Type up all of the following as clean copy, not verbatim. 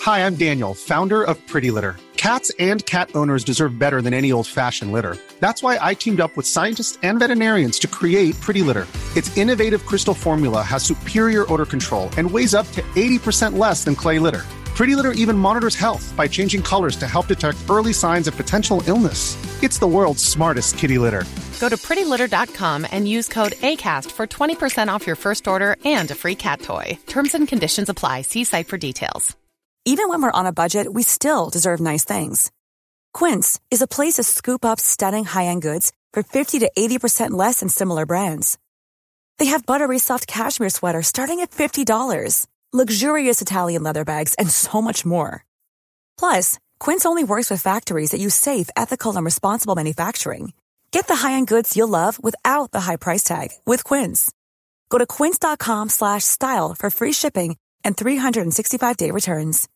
Hi, I'm Daniel, founder of Pretty Litter. Cats and cat owners deserve better than any old-fashioned litter. That's why I teamed up with scientists and veterinarians to create Pretty Litter. Its innovative crystal formula has superior odor control and weighs up to 80% less than clay litter. Pretty Litter even monitors health by changing colors to help detect early signs of potential illness. It's the world's smartest kitty litter. Go to prettylitter.com and use code ACAST for 20% off your first order and a free cat toy. Terms and conditions apply. See site for details. Even when we're on a budget, we still deserve nice things. Quince is a place to scoop up stunning high-end goods for 50 to 80% less than similar brands. They have buttery soft cashmere sweaters starting at $50, luxurious Italian leather bags, and so much more. Plus, Quince only works with factories that use safe, ethical, and responsible manufacturing. Get the high-end goods you'll love without the high price tag with Quince. Go to quince.com/style for free shipping and 365-day returns.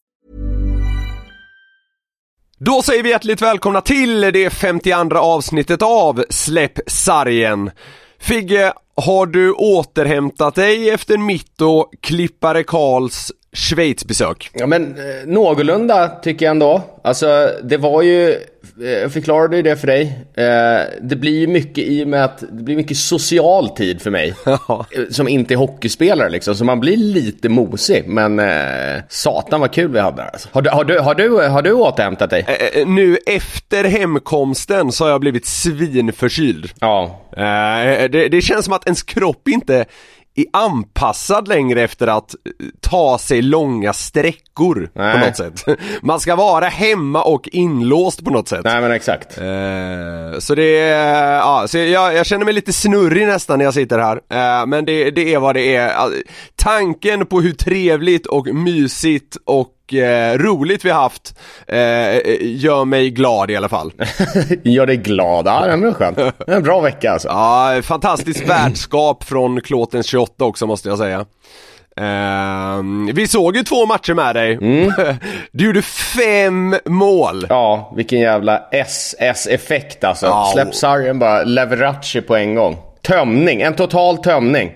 Då säger vi hjärtligt välkomna till det 52:a avsnittet av Släpp sargen. Figge, har du återhämtat dig efter mitt och Klippare Karls Schweizbesök? Ja, men någorlunda tycker jag ändå. Alltså det var ju, jag förklarade ju det för dig, det blir ju mycket i och med att det blir mycket social tid för mig som inte är hockeyspelare liksom, så man blir lite mosig, men satan vad kul vi hade alltså. Har du återhämtat dig? Nu efter hemkomsten så har jag blivit svinförkyld. Ja. Det känns som att ens kropp inte är anpassad längre efter att ta sig långa sträckor. Nej. På något sätt. Man ska vara hemma och inlåst på något sätt. Nej, men exakt. Så det är, ja, så jag känner mig lite snurrig nästan när jag sitter här. Men det är vad det är. Tanken på hur trevligt och mysigt och roligt vi haft gör mig glad i alla fall. Gör dig glad, ja, det är skönt. Det är en bra vecka alltså. Ja, fantastiskt värdskap från Klåtens 28 också måste jag säga. Vi såg ju 2 matcher med dig. Du gjorde 5 mål. Ja, vilken jävla SS-effekt alltså. Ja. Släpp sargen bara, Leveracci på en gång. Tömning, en total tömning.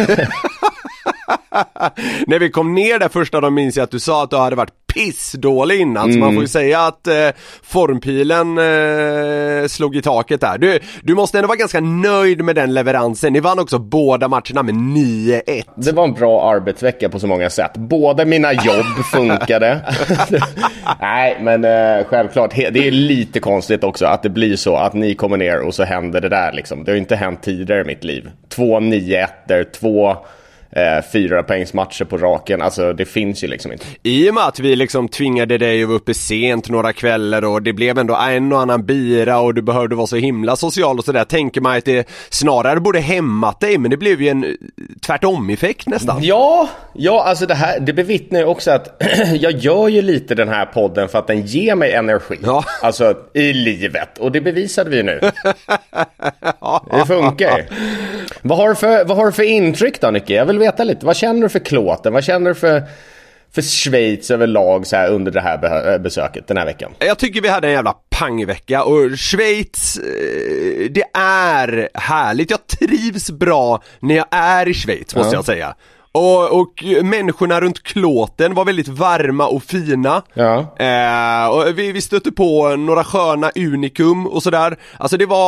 När vi kom ner där första dagen minns jag att du sa att du hade varit pissdålig innan. Så man får ju säga att formpilen slog i taket där. Du måste ändå vara ganska nöjd med den leveransen. Ni vann också båda matcherna med 9-1. Det var en bra arbetsvecka på så många sätt. Båda mina jobb funkade. Nej, men självklart. Det är lite konstigt också att det blir så att ni kommer ner och så händer det där liksom. Det har ju inte hänt tidigare i mitt liv. 2 9-1, 2 4 poängsmatcher på raken, alltså det finns ju liksom inte. I och med att vi liksom tvingade dig att vara uppe sent några kvällar och det blev ändå en och annan bira och du behövde vara så himla social och sådär, tänker man att det snarare borde hämmat dig, men det blev ju en tvärtom-effekt nästan. Ja, alltså det bevittnar ju också att jag gör ju lite den här podden för att den ger mig energi, alltså i livet, och det bevisade vi nu. Det funkar. Vad har du för intryck då, Nicky? Jag vill veta lite. Vad känner du för Klåten? Vad känner du för Schweiz överlag så här under det här besöket den här veckan? Jag tycker vi hade en jävla pangvecka, och Schweiz, det är härligt. Jag trivs bra när jag är i Schweiz, måste jag säga. Och människorna runt Klåten var väldigt varma och fina. Och vi stötte på några sköna unikum och sådär. Alltså det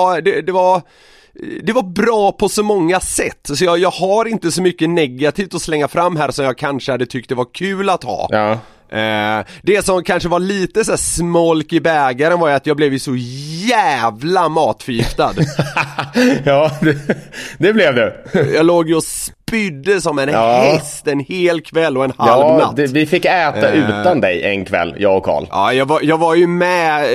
var bra på så många sätt. Så jag har inte så mycket negativt att slänga fram här som jag kanske hade tyckt det var kul att ha. Det som kanske var lite så här smolk i bägaren var att jag blev ju så jävla matförgiftad. Ja, det blev du. Jag låg ju och spydde som en häst en hel kväll och en halv natt. Vi fick äta utan dig en kväll, jag och Karl. Ja, jag var ju med.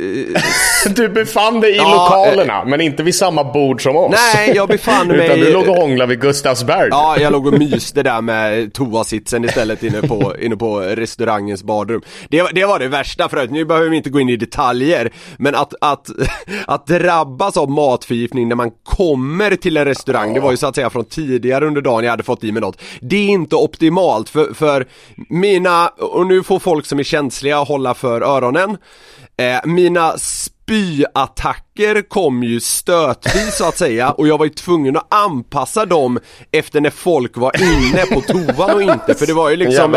Du befann dig i lokalerna, men inte vid samma bord som oss. Nej, jag befann mig. Utan du låg och hånglade vid Gustavsberg. Ja, jag låg och myste där med toasitsen istället inne på restaurangens badrum. Det var det värsta, för att nu behöver vi inte gå in i detaljer, men att drabbas av matförgiftning när man kommer till en restaurang, det var ju så att säga från tidigare under dagen jag hade fått i mig något. Det är inte optimalt för mina, och nu får folk som är känsliga hålla för öronen, mina spyattacker kom ju stötvis så att säga, och jag var ju tvungen att anpassa dem efter när folk var inne på toan och inte, för det var ju liksom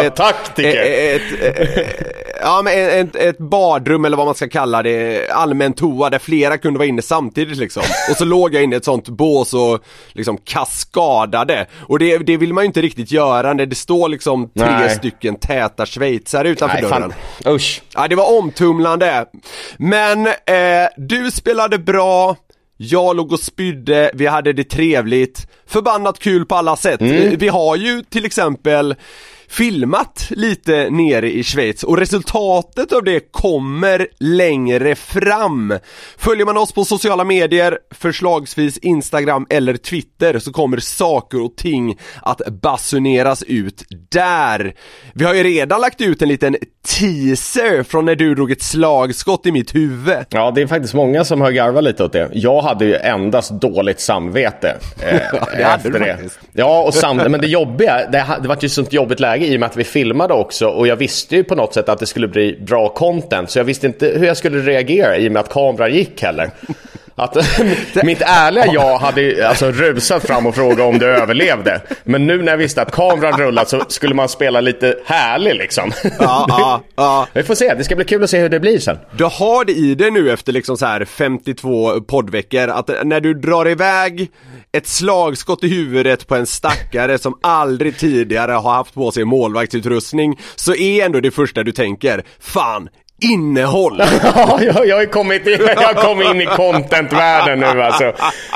ett badrum eller vad man ska kalla det, allmän toa där flera kunde vara inne samtidigt liksom. Och så låg jag inne i ett sånt bås och liksom kaskadade, och det vill man ju inte riktigt göra när det står liksom 3 stycken täta schweizare utanför dörren. Usch. Ja, det var omtumlande. Men du spelade bra, jag låg och spydde, vi hade det trevligt, förbannat kul på alla sätt. Vi har ju till exempel filmat lite nere i Schweiz, och resultatet av det kommer längre fram. Följer man oss på sociala medier, förslagsvis Instagram eller Twitter, så kommer saker och ting att basuneras ut där. Vi har ju redan lagt ut en liten teaser från när du drog ett slagskott i mitt huvud. Ja, det är faktiskt många som har garvat lite åt det. Jag hade ju endast dåligt samvete efter det. Ja, och men det jobbiga, det var ju sånt jobbigt läge i och med att vi filmade också, och jag visste ju på något sätt att det skulle bli bra content, så jag visste inte hur jag skulle reagera i och med att kameran gick heller. Att mitt ärliga jag hade alltså rusat fram och frågat om du överlevde. Men nu när jag visste att kameran rullat så skulle man spela lite härlig liksom. Ja. Vi får se, det ska bli kul att se hur det blir sen. Du har det i det nu efter liksom så här 52 poddveckor, att när du drar iväg ett slagskott i huvudet på en stackare som aldrig tidigare har haft på sig målvaktsutrustning, så är ändå det första du tänker: fan, innehåll. Ja, jag har kommit in i contentvärlden nu alltså.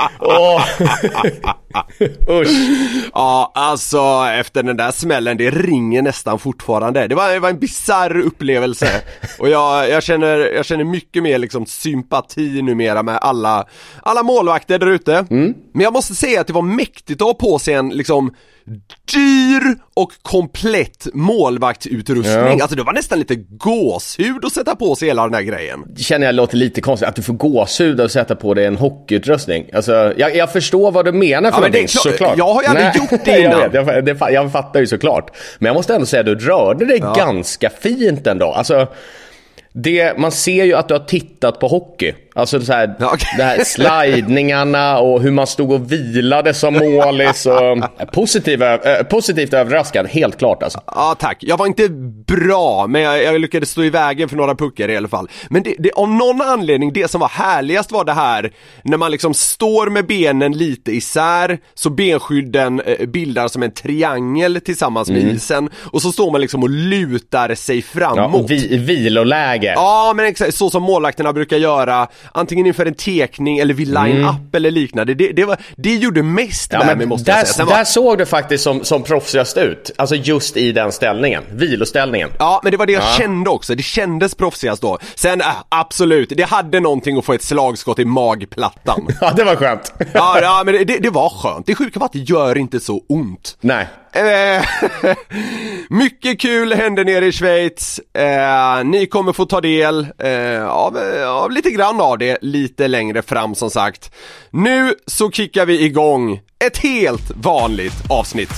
Usch. Ja, alltså efter den där smällen, det ringer nästan fortfarande. Det var en bizarr upplevelse. Och jag känner mycket mer liksom sympati numera med alla målvakter där ute. Men jag måste säga att det var mäktigt att ha på sig en liksom dyr och komplett målvaktsutrustning. Alltså det var nästan lite gåshud att sätta på sig hela den här grejen. Känner jag låter lite konstigt att du får gåshud och sätta på dig en hockeyutrustning. Alltså jag förstår vad du menar för någonting, såklart. Jag har ju aldrig gjort det innan. Jag fattar ju såklart. Men jag måste ändå säga att du rörde dig ganska fint ändå. Alltså man ser ju att du har tittat på hockey. Alltså så här, det här slidningarna och hur man stod och vilade som målis och positivt överraskad, helt klart alltså. Ja, tack. Jag var inte bra, men jag lyckades stå i vägen för några puckar i alla fall. Men det av någon anledning, det som var härligast var det här när man liksom står med benen lite isär, så benskydden bildar som en triangel tillsammans med isen, och så står man liksom och lutar sig framåt. Ja, viloläge. Ja, men exakt, så som målvakterna brukar göra, antingen inför en tekning eller vid line-up eller liknande. Det gjorde mest med mig, måste jag säga. Där såg det faktiskt som proffsigast ut. Alltså just i den ställningen, viloställningen. Ja, men det var det jag kände också. Det kändes proffsigast då. Sen, absolut, det hade någonting att få ett slagskott i magplattan. Ja, det var skönt. Ja, men det var skönt. Det sjuka var att det gör inte så ont. Nej. Mycket kul hände nere i Schweiz. Ni kommer få ta del av lite grann av det lite längre fram, som sagt. Nu så kickar vi igång ett helt vanligt avsnitt.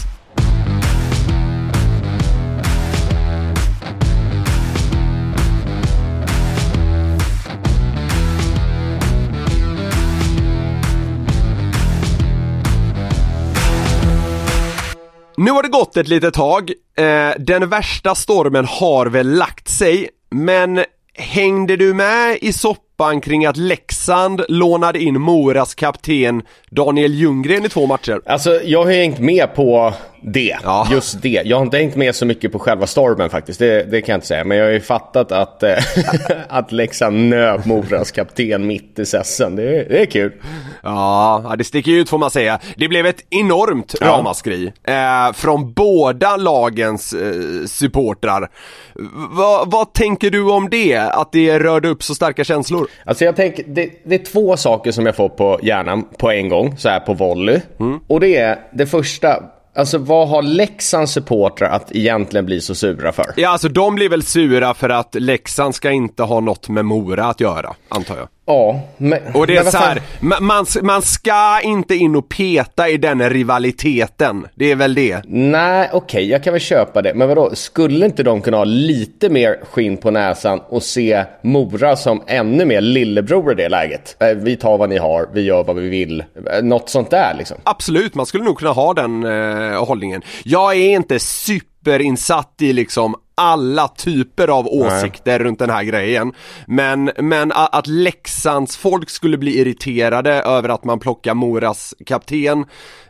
Nu har det gått ett litet tag. Den värsta stormen har väl lagt sig. Men hängde du med i soppan kring att Leksand lånade in Moras kapten Daniel Ljunggren i 2 matcher? Alltså, jag har hängt med på det, just det. Jag har inte hängt med så mycket på själva stormen faktiskt, det kan jag inte säga. Men jag har ju fattat att att Leksand nöp Moras kapten mitt i säsongen. Det är kul. Ja, det sticker ut får man säga. Det blev ett enormt ramaskri från båda lagens supportrar. Vad tänker du om det? Att det rörde upp så starka känslor? Alltså jag tänker, det är 2 saker som jag får på hjärnan på en gång, så här på volley. Och det är det första. Alltså vad har Leksands supportrar att egentligen bli så sura för? Ja, alltså de blir väl sura för att Leksand ska inte ha något med Mora att göra, antar jag. Ja, och det är så här, man ska inte in och peta i den rivaliteten. Det är väl det. Nej, okej, jag kan väl köpa det. Men vadå, skulle inte de kunna ha lite mer skinn på näsan och se Mora som ännu mer lillebror i det läget? Vi tar vad ni har, vi gör vad vi vill. Något sånt där liksom. Absolut, man skulle nog kunna ha den hållningen. Jag är inte superinsatt i liksom alla typer av åsikter runt den här grejen. Men att Leksands folk skulle bli irriterade över att man plockar Moras kapten,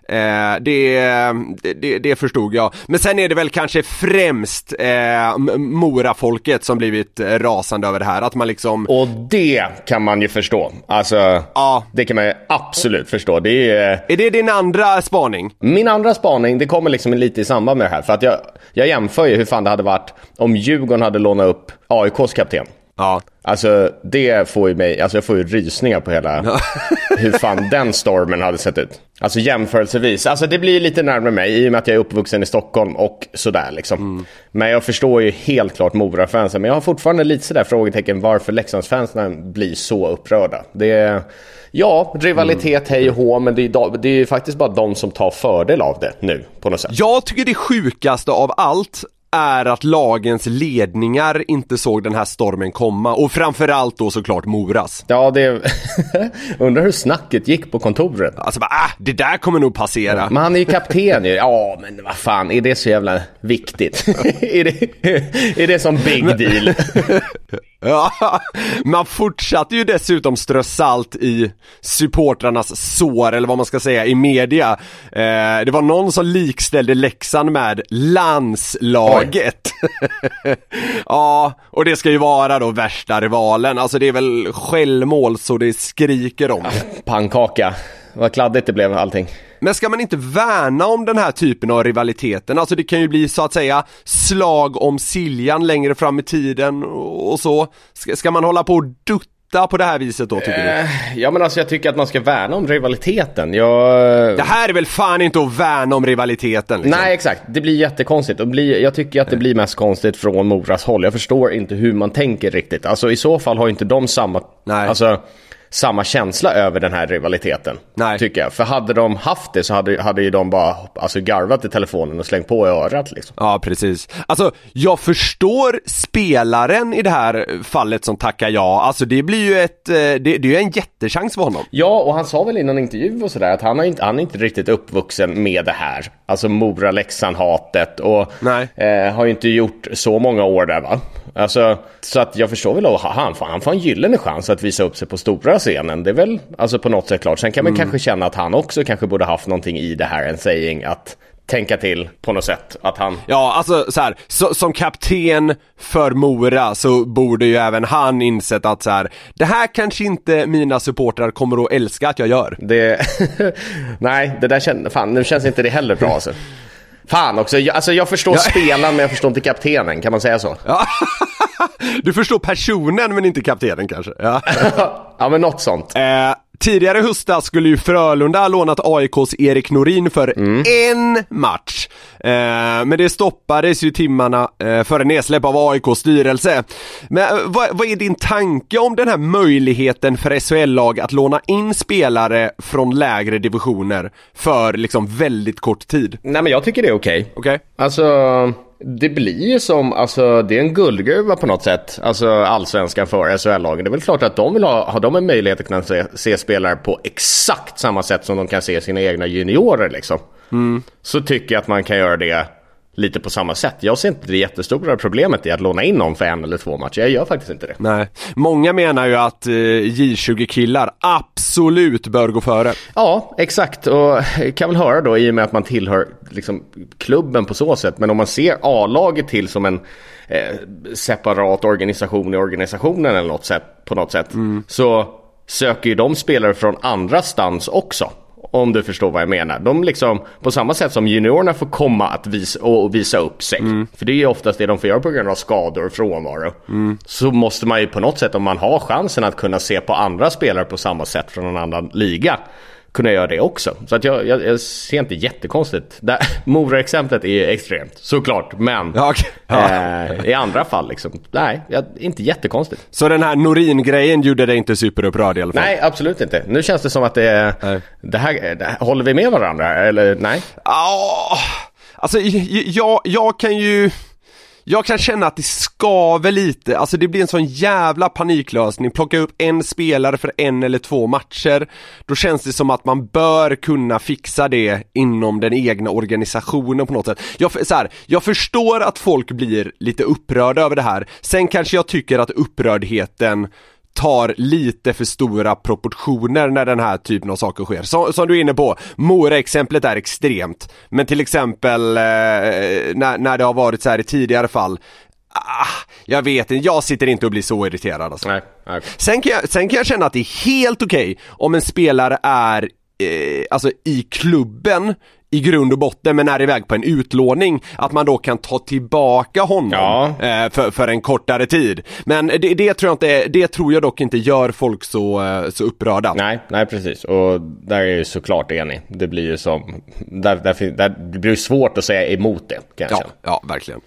det förstod jag. Men sen är det väl kanske främst Mora-folket som blivit rasande över det här. Att man liksom... Och det kan man ju förstå. Alltså, det kan man ju absolut förstå. Är det din andra spaning? Min andra spaning, det kommer liksom lite i samband med det här. För att jag jämför ju hur fan det hade varit om Djurgården hade lånat upp AIKs kapten. Ja. Alltså det får ju mig, alltså jag får ju rysningar på hela hur fan den stormen hade sett ut. Alltså jämförelsevis, alltså det blir lite närmare mig i och med att jag är uppvuxen i Stockholm och sådär liksom. Men jag förstår ju helt klart Mora-fansen, men jag har fortfarande lite sådär frågetecken varför Leksandsfansen blir så upprörda. Det är, rivalitet hej och hå, men det är ju faktiskt bara de som tar fördel av det nu på något sätt. Jag tycker det sjukaste av allt är att lagens ledningar inte såg den här stormen komma. Och framförallt då såklart Moras. Ja, det undrar hur snacket gick på kontoret. Alltså det där kommer nog passera. Men han är ju kapten ju. Ja, men vad fan, är det så jävla viktigt? är det som big deal? Ja, man fortsatte ju dessutom strö salt i supportrarnas sår, eller vad man ska säga, i media. Det var någon som likställde Leksand med landslaget. Ja, och det ska ju vara då värsta rivalen. Alltså det är väl självmål så det skriker om. Pannkaka. Vad kladdigt det blev allting. Men ska man inte värna om den här typen av rivaliteten? Alltså det kan ju bli så att säga slag om Siljan längre fram i tiden och så. Ska man hålla på och dutta på det här viset då, tycker du? Ja, men alltså jag tycker att man ska värna om rivaliteten. Det här är väl fan inte att värna om rivaliteten liksom. Nej, exakt. Det blir jättekonstigt. Jag tycker att det blir mest konstigt från Moras håll. Jag förstår inte hur man tänker riktigt. Alltså i så fall har inte de samma känsla över den här rivaliteten. Nej. Tycker jag. För hade de haft det så hade ju de bara garvat i telefonen och slängt på i örat liksom. Ja, precis. Alltså, jag förstår spelaren i det här fallet som tackar ja. Alltså, det blir ju det är ju en jättechans för honom. Ja, och han sa väl i någon intervju och sådär att han är inte riktigt uppvuxen med det här. Alltså Mora-Leksand-hatet och har ju inte gjort så många år där, va? Alltså, så att jag förstår väl att han får en gyllene chans att visa upp sig på stora scenen. Det är väl alltså på något sätt klart. Sen kan man kanske känna att han också kanske borde haft någonting i det här, en saying att tänka till på något sätt att han... Ja, alltså så här, som kapten för Mora så borde ju även han insett att så här, det här kanske inte mina supportrar kommer att älska att jag gör. Nej, det där nu känns inte det heller bra alltså. Fan också, jag förstår spelaren men jag förstår inte kaptenen, kan man säga så? Ja. Du förstår personen men inte kaptenen kanske. Ja, ja men något sånt. Tidigare höstas skulle ju Frölunda ha lånat AIKs Erik Norin för en match. Men det stoppades ju timmarna före nedsläpp av AIKs styrelse. Men vad är din tanke om den här möjligheten för SHL-lag att låna in spelare från lägre divisioner för liksom väldigt kort tid? Nej, men jag tycker det är okej. Okej. Alltså... Det blir ju som, alltså det är en guldgruva på något sätt, alltså allsvenskan för SHL-lagen. Det är väl klart att de vill ha de en möjlighet att kunna se spelare på exakt samma sätt som de kan se sina egna juniorer liksom. Så tycker jag att man kan göra det lite på samma sätt. Jag ser inte det jättestora problemet i att låna in någon för 1 eller 2 matcher. Jag gör faktiskt inte det. Nej. Många menar ju att J20-killar absolut bör gå före. Ja, exakt. Och kan väl höra då i och med att man tillhör liksom klubben på så sätt. Men om man ser A-laget till som en separat organisation i organisationen eller på något sätt så söker ju de spelare från andra stans också. Om du förstår vad jag menar. De liksom, på samma sätt som juniorerna får komma att visa upp sig. För det är ju oftast det de får göra på grund av skador och frånvaro. Så måste man ju på något sätt, om man har chansen att kunna se på andra spelare på samma sätt från en annan liga, kunna göra det också. Så att jag ser inte jättekonstigt. Mora-exemplet är extremt, såklart. Men i andra fall liksom, nej, inte jättekonstigt. Så den här Norin-grejen gjorde det inte superupprörd i alla fall? Nej, absolut inte. Nu känns det som att det här håller vi med varandra, eller nej? Alltså jag kan känna att det skaver lite. Alltså det blir en sån jävla paniklösning. Plocka upp en spelare för 1 eller 2 matcher. Då känns det som att man bör kunna fixa det inom den egna organisationen på något sätt. Jag förstår att folk blir lite upprörda över det här. Sen kanske jag tycker att upprördheten tar lite för stora proportioner när den här typen av saker sker. Som du är inne på, Mora-exemplet är extremt. Men till exempel när det har varit så här i tidigare fall, jag vet inte, jag sitter inte och blir så irriterad alltså. Nej. Sen kan jag känna att det är helt okej om en spelare är alltså i klubben i grund och botten, men är iväg på en utlåning, att man då kan ta tillbaka honom för en kortare tid. Men det tror jag dock inte gör folk så upprörda. Nej, precis. Och där är jag såklart enig. Det blir ju som där blir det svårt att säga emot det, kanske. Ja, verkligen.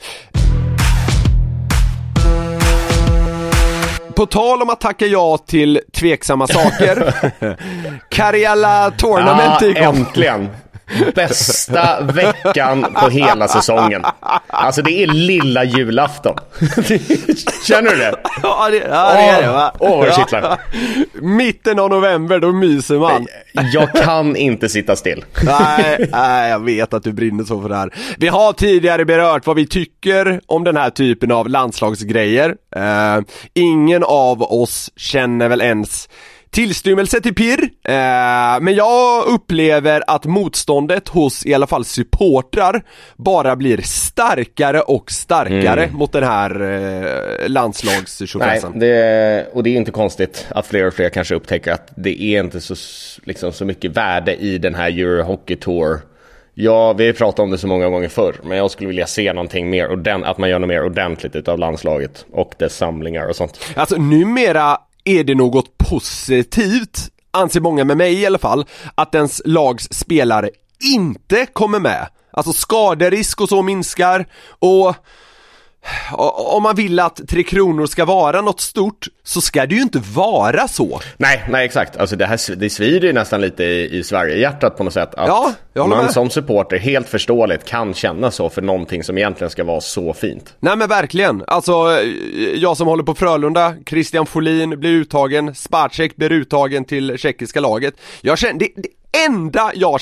På tal om att tacka ja till tveksamma saker. Karjala Tournament äntligen. Bästa veckan på hela säsongen. Alltså det är lilla julafton. Känner du det? Ja, det är det, va? Vad det kittlar. Mitten av november, då myser man. Jag kan inte sitta still. Nej, jag vet att du brinner så för det här. Vi har tidigare berört vad vi tycker om den här typen av landslagsgrejer. Ingen av oss känner väl ens tillstymmelse till pirr, men jag upplever att motståndet hos i alla fall supportrar bara blir starkare och starkare mot den här landslagstjofräsen. Nej, och det är inte konstigt att fler och fler kanske upptäcker att det är inte så mycket värde i den här Euro Hockey Tour. Ja, vi har pratat om det så många gånger förr, men jag skulle vilja se någonting mer att man gör något mer ordentligt utav landslaget och dess samlingar och sånt. Alltså numera är det något positivt, anser många med mig i alla fall, att ens lags spelare inte kommer med. Alltså skaderisk och så minskar, och om man vill att 3 Kronor ska vara något stort, så ska det ju inte vara så. Nej, exakt. Alltså det svider ju nästan lite i Sverige-hjärtat på något sätt. Att man som supporter helt förståeligt kan känna så för någonting som egentligen ska vara så fint. Nej men verkligen. Alltså jag som håller på Frölunda, Christian Folin blir uttagen, Spacek blir uttagen till tjeckiska laget. Jag känner, det enda jag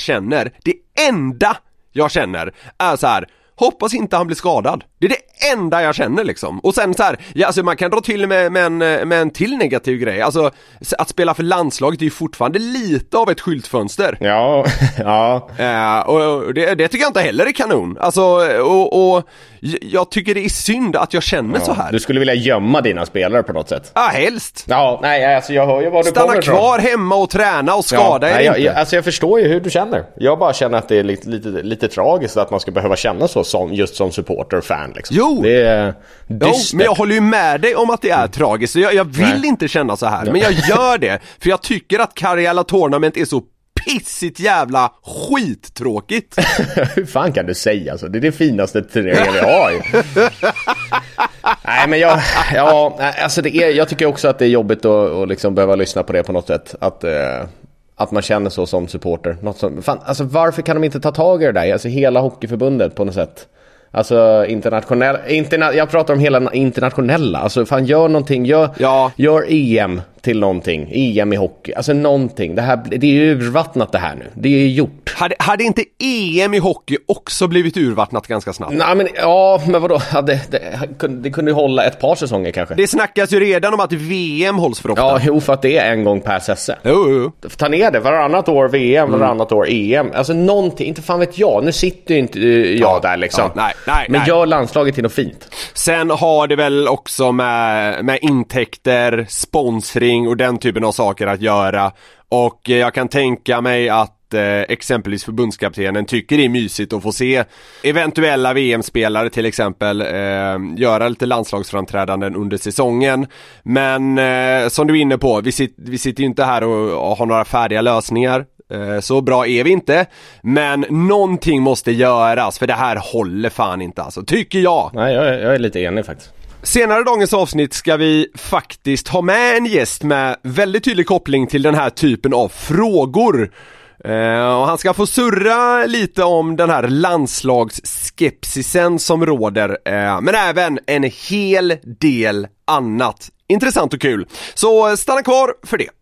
känner är så här: hoppas inte han blir skadad. Det är det enda jag känner liksom. Och sen så här, alltså man kan dra till med en till negativ grej. Alltså att spela för landslaget är ju fortfarande lite av ett skyltfönster. Ja. Och det tycker jag inte heller är kanon. Alltså, och jag tycker det är synd att jag känner så här. Du skulle vilja gömma dina spelare på något sätt? Ja, helst. Ja, nej, alltså jag hör ju vad du kommer ifrån. Stanna kvar hemma och träna och skada er inte. Jag förstår ju hur du känner. Jag bara känner att det är lite tragiskt att man ska behöva känna så just som supporter och fan liksom. Jo, det är dystert. Men jag håller ju med dig om att det är tragiskt. Jag vill inte känna så här, men jag gör det. För jag tycker att Karjala Tournament är så pissigt jävla skittråkigt. Hur fan kan du säga så? Det är det finaste turneringen vi har. Nej, men alltså jag tycker också att det är jobbigt att liksom behöva lyssna på det på något sätt. Att man känner så som supporter. Alltså varför kan de inte ta tag i det där? Alltså hela hockeyförbundet på något sätt. Alltså jag pratar om hela internationella. Alltså fan, gör någonting. Gör EM till någonting. EM i hockey. Alltså någonting. Det är ju urvattnat det här nu. Det är ju gjort. Hade inte EM i hockey också blivit urvattnat ganska snabbt? Nej, men vadå? Det kunde ju hålla ett par säsonger kanske. Det snackas ju redan om att VM hålls för ofta. Ja, för att det är en gång per säsong. Jo. Ta ner det. Varannat år VM, varannat år EM. Alltså någonting. Inte fan vet jag. Nu sitter ju inte jag där liksom. Nej. Men gör landslaget till något fint. Sen har det väl också med intäkter, sponsring och den typen av saker att göra. Och jag kan tänka mig att exempelvis förbundskaptenen tycker det är mysigt att få se eventuella VM-spelare till exempel göra lite landslagsframträdanden under säsongen. Men som du är inne på, vi sitter ju inte här och har några färdiga lösningar. Så bra är vi inte. Men någonting måste göras, för det här håller fan inte alltså, tycker jag. Nej, jag är lite enig faktiskt. Senare i dagens avsnitt ska vi faktiskt ha med en gäst med väldigt tydlig koppling till den här typen av frågor. Och han ska få surra lite om den här landslagsskepsisen som råder, men även en hel del annat intressant och kul. Så stanna kvar för det.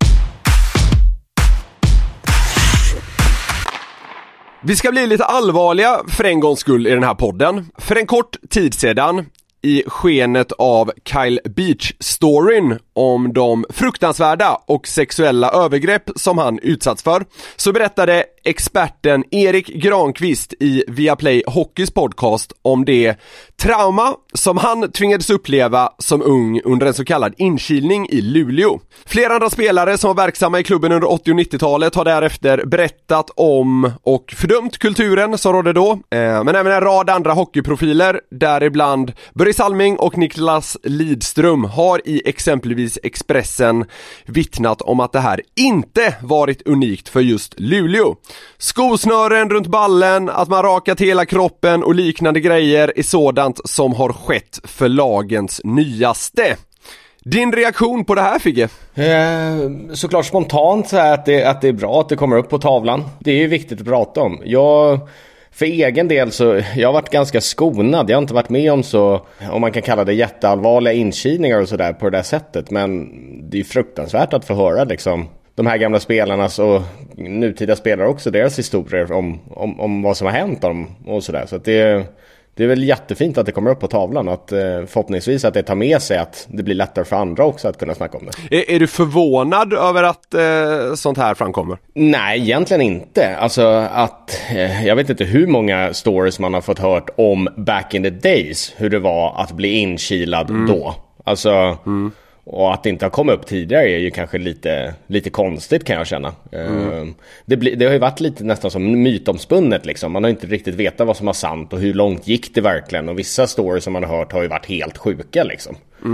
Vi ska bli lite allvarliga för en gångs skull i den här podden. För en kort tid sedan, i skenet av Kyle Beach-storyn om de fruktansvärda och sexuella övergrepp som han utsatts för, så berättade experten Erik Granqvist i Viaplay Hockeys podcast om det trauma som han tvingades uppleva som ung under en så kallad inkilning i Luleå. Flera andra spelare som var verksamma i klubben under 80- och 90-talet har därefter berättat om och fördömt kulturen som rådde då, men även en rad andra hockeyprofiler, däribland Börje Salming och Niklas Lidström, har i exempelvis Expressen vittnat om att det här inte varit unikt för just Luleå. Skosnören runt ballen, att man rakat hela kroppen och liknande grejer är sådant som har skett för lagens nyaste. Din reaktion på det här, Figge? Såklart spontant så här att det är bra att det kommer upp på tavlan. Det är ju viktigt att prata om. För egen del så jag har varit ganska skonad. Jag har inte varit med om så, om man kan kalla det, jätteallvarliga inkilningar och sådär på det där sättet. Men det är ju fruktansvärt att få höra liksom de här gamla spelarnas och nutida spelare också, deras historier om vad som har hänt dem och sådär. Så att det är väl jättefint att det kommer upp på tavlan, att förhoppningsvis att det tar med sig att det blir lättare för andra också att kunna snacka om det. Är du förvånad över att sånt här framkommer? Nej, egentligen inte. Alltså att jag vet inte hur många stories man har fått hört om back in the days, hur det var att bli inkilad då. Alltså och att det inte har kommit upp tidigare är ju kanske lite konstigt, kan jag känna. Det har ju varit lite nästan som mytomspunnet liksom. Man har inte riktigt vetat vad som var sant och hur långt gick det verkligen. Och vissa stories som man har hört har ju varit helt sjuka liksom.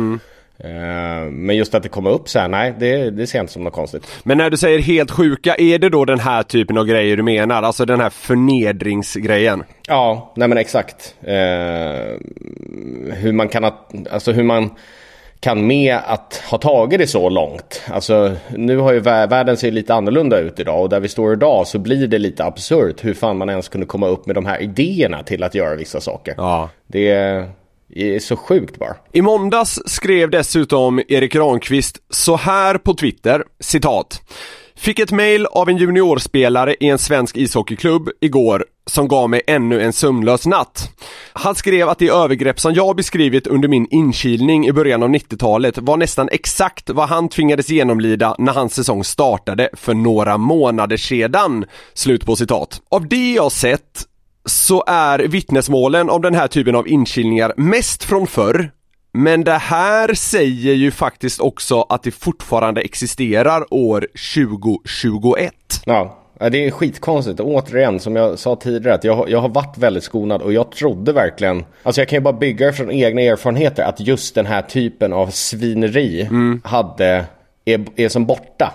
Men just att det kommer upp så här, nej, det ser inte som något konstigt. Men när du säger helt sjuka, är det då den här typen av grejer du menar? Alltså den här förnedringsgrejen? Ja, nej men exakt. Hur man kan med att ha tagit det så långt. Alltså nu har ju världen ser lite annorlunda ut idag, och där vi står idag så blir det lite absurt hur fan man ens kunde komma upp med de här idéerna till att göra vissa saker. Ja. Det är så sjukt bara. I måndags skrev dessutom Erik Granqvist så här på Twitter, citat: "Fick ett mejl av en juniorspelare i en svensk ishockeyklubb igår som gav mig ännu en sömnlös natt. Han skrev att det övergrepp som jag beskrivit under min inkilning i början av 90-talet var nästan exakt vad han tvingades genomlida när hans säsong startade för några månader sedan." Slut på citat. Av det jag sett så är vittnesmålen om den här typen av inkilningar mest från förr. Men det här säger ju faktiskt också att det fortfarande existerar år 2021. Ja, det är skitkonstigt. Återigen, som jag sa tidigare, att jag har varit väldigt skonad och jag trodde verkligen, alltså jag kan ju bara bygga från egna erfarenheter, att just den här typen av svineri är som borta.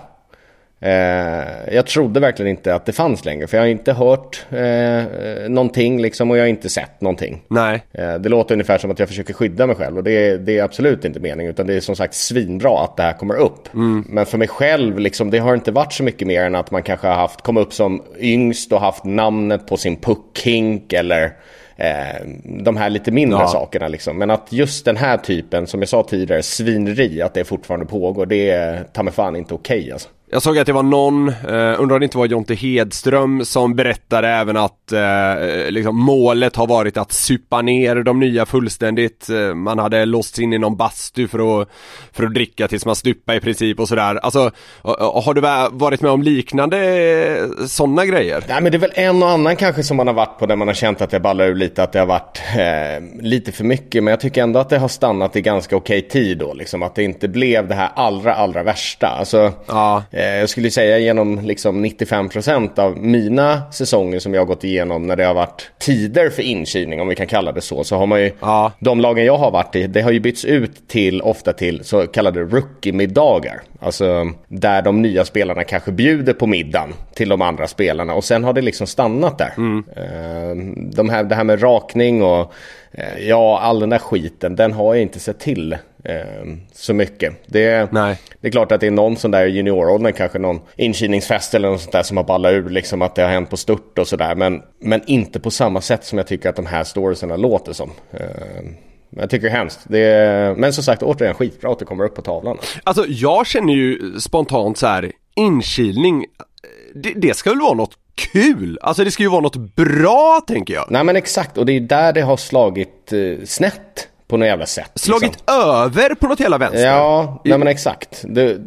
Jag trodde verkligen inte att det fanns längre, för jag har inte hört någonting liksom, och jag har inte sett någonting. Nej. Det låter ungefär som att jag försöker skydda mig själv, och det är absolut inte meningen, utan det är som sagt svinbra att det här kommer upp. Men för mig själv liksom, det har inte varit så mycket mer än att man kanske har kommit upp som yngst och haft namnet på sin puckhink eller de här lite mindre sakerna liksom. Men att just den här typen, som jag sa tidigare, svineri, att det fortfarande pågår, det tar mig fan inte okej alltså. Jag såg att det var någon, undrar det inte var Jonte Hedström, som berättade även att liksom målet har varit att supa ner de nya fullständigt. Man hade låst in i någon bastu för att dricka tills man stuppa i princip och sådär. Alltså, har du varit med om liknande sådana grejer? Nej, men det är väl en och annan kanske som man har varit på, där man har känt att det ballar ur lite, att det har varit lite för mycket. Men jag tycker ändå att det har stannat i ganska okej tid då, liksom, att det inte blev det här allra värsta. Alltså, jag skulle säga genom liksom 95% av mina säsonger som jag har gått igenom när det har varit tider för inkilning, om vi kan kalla det så har man ju, de lagen jag har varit i, det har ju bytts ut ofta till så kallade rookie-middagar. Alltså där de nya spelarna kanske bjuder på middagen till de andra spelarna och sen har det liksom stannat där. Det här med rakning och all den där skiten, den har jag inte sett till så mycket. Det är klart att det är någon sån där junioråldern, kanske någon inkilningsfest eller något sånt där som har ballat ur liksom att det har hänt på stört och sådär, men inte på samma sätt som jag tycker att de här storiesarna låter som. Jag tycker det är hemskt. Men som sagt, återigen skitbra att det kommer upp på tavlan. Alltså jag känner ju spontant så här, inkilning, det ska väl vara något kul. Alltså det ska ju vara något bra, tänker jag. Nej men exakt, och det är där det har slagit snett på något jävla sätt. Slagit liksom över på något jävla vänster. Ja, nej men exakt.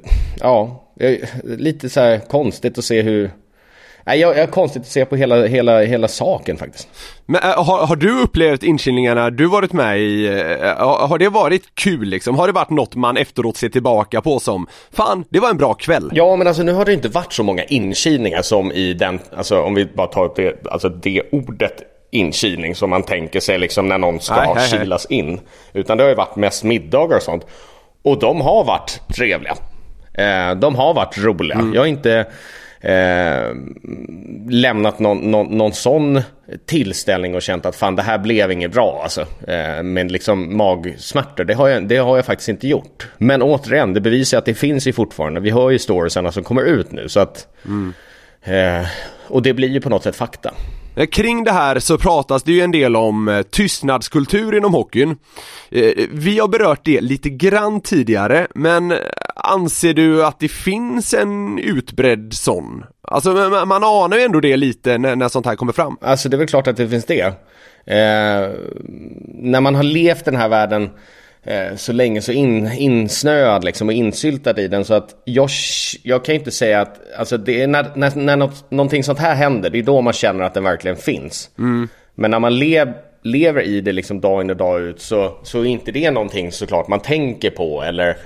Lite så här konstigt att se hur... Nej, jag är konstigt att se på hela saken faktiskt. Men har du upplevt inkilningarna du varit med i, har det varit kul liksom? Har det varit något man efteråt ser tillbaka på som, fan, det var en bra kväll? Ja, men alltså nu har det inte varit så många inkilningar som i den, alltså om vi bara tar upp det, alltså det ordet inkilning som man tänker sig liksom när någon ska kilas in. Utan det har ju varit mest middagar och sånt. Och de har varit trevliga. De har varit roliga. Jag har inte lämnat någon sån tillställning och känt att fan, det här blev inget bra alltså. Men liksom magsmärtor, det har jag faktiskt inte gjort. Men återigen, det bevisar att det finns ju fortfarande. Vi hör ju storiesarna som kommer ut nu så att och det blir ju på något sätt fakta. Kring det här så pratas det ju en del om tystnadskultur inom hockeyn. Vi har berört det lite grann tidigare, men anser du att det finns en utbredd sån? Alltså man anar ju ändå det lite när sånt här kommer fram. Alltså det är väl klart att det finns det. När man har levt den här världen så länge, så insnöad liksom och insyltad i den, så att jag kan inte säga att alltså det är när någonting sånt här händer, det är då man känner att den verkligen finns. Men när man lever i det liksom dag in och dag ut, så är inte det någonting såklart man tänker på eller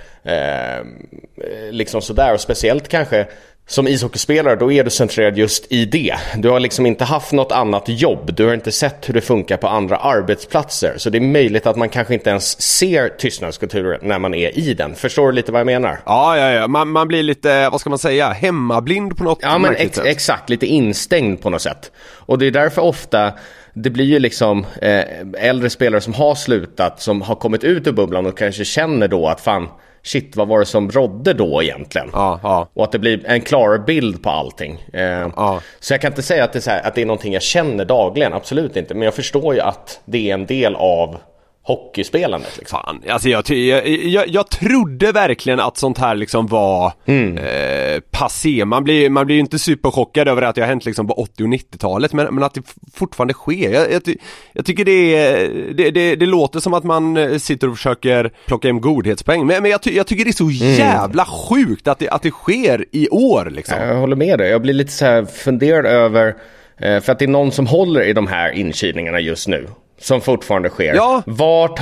liksom sådär. Och speciellt kanske som ishockeyspelare, då är du centrerad just i det. Du har liksom inte haft något annat jobb. Du har inte sett hur det funkar på andra arbetsplatser. Så det är möjligt att man kanske inte ens ser tystnadskulturen när man är i den. Förstår du lite vad jag menar? Ja. Man blir lite, vad ska man säga, hemmablind på något. Ja, men exakt. Lite instängd på något sätt. Och det är därför ofta det blir ju liksom äldre spelare som har slutat, som har kommit ut ur bubblan och kanske känner då att fan, shit, vad var det som rådde då egentligen? Och att det blir en klarare bild på allting. Så jag kan inte säga att det är så här, att det är någonting jag känner dagligen, absolut inte. Men jag förstår ju att det är en del av hockeyspelandet liksom. Fan, alltså jag trodde verkligen att sånt här liksom var passé. Man blir ju inte superchockad över att det har hänt liksom på 80- och 90-talet, men att det fortfarande sker. Jag tycker det låter som att man sitter och försöker plocka hem godhetspoäng, men jag tycker det är så jävla sjukt att det sker i år liksom. Jag håller med dig. Jag blir lite så här funderad över för att det är någon som håller i de här inkilningarna just nu, som fortfarande sker. Ja, vart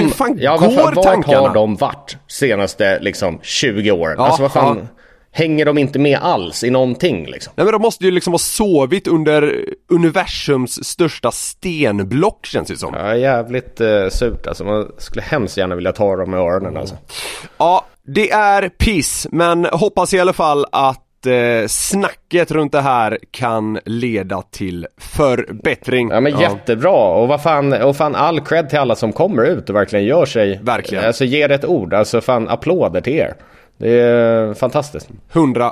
har de varit senaste liksom 20 år? Alltså vad fan, hänger de inte med alls i någonting liksom? Nej, men de måste ju liksom ha sovit under universums största stenblock, känns det som. Ja, jävligt surt alltså. Man skulle hemskt gärna vilja ta dem med öronen alltså. Ja, det är piss, men hoppas i alla fall att snacket runt det här kan leda till förbättring. Ja, men jättebra. Och fan all cred till alla som kommer ut och verkligen gör sig. Verkligen. Alltså ger ett ord. Alltså fan applåder till er. Det är fantastiskt. 100%.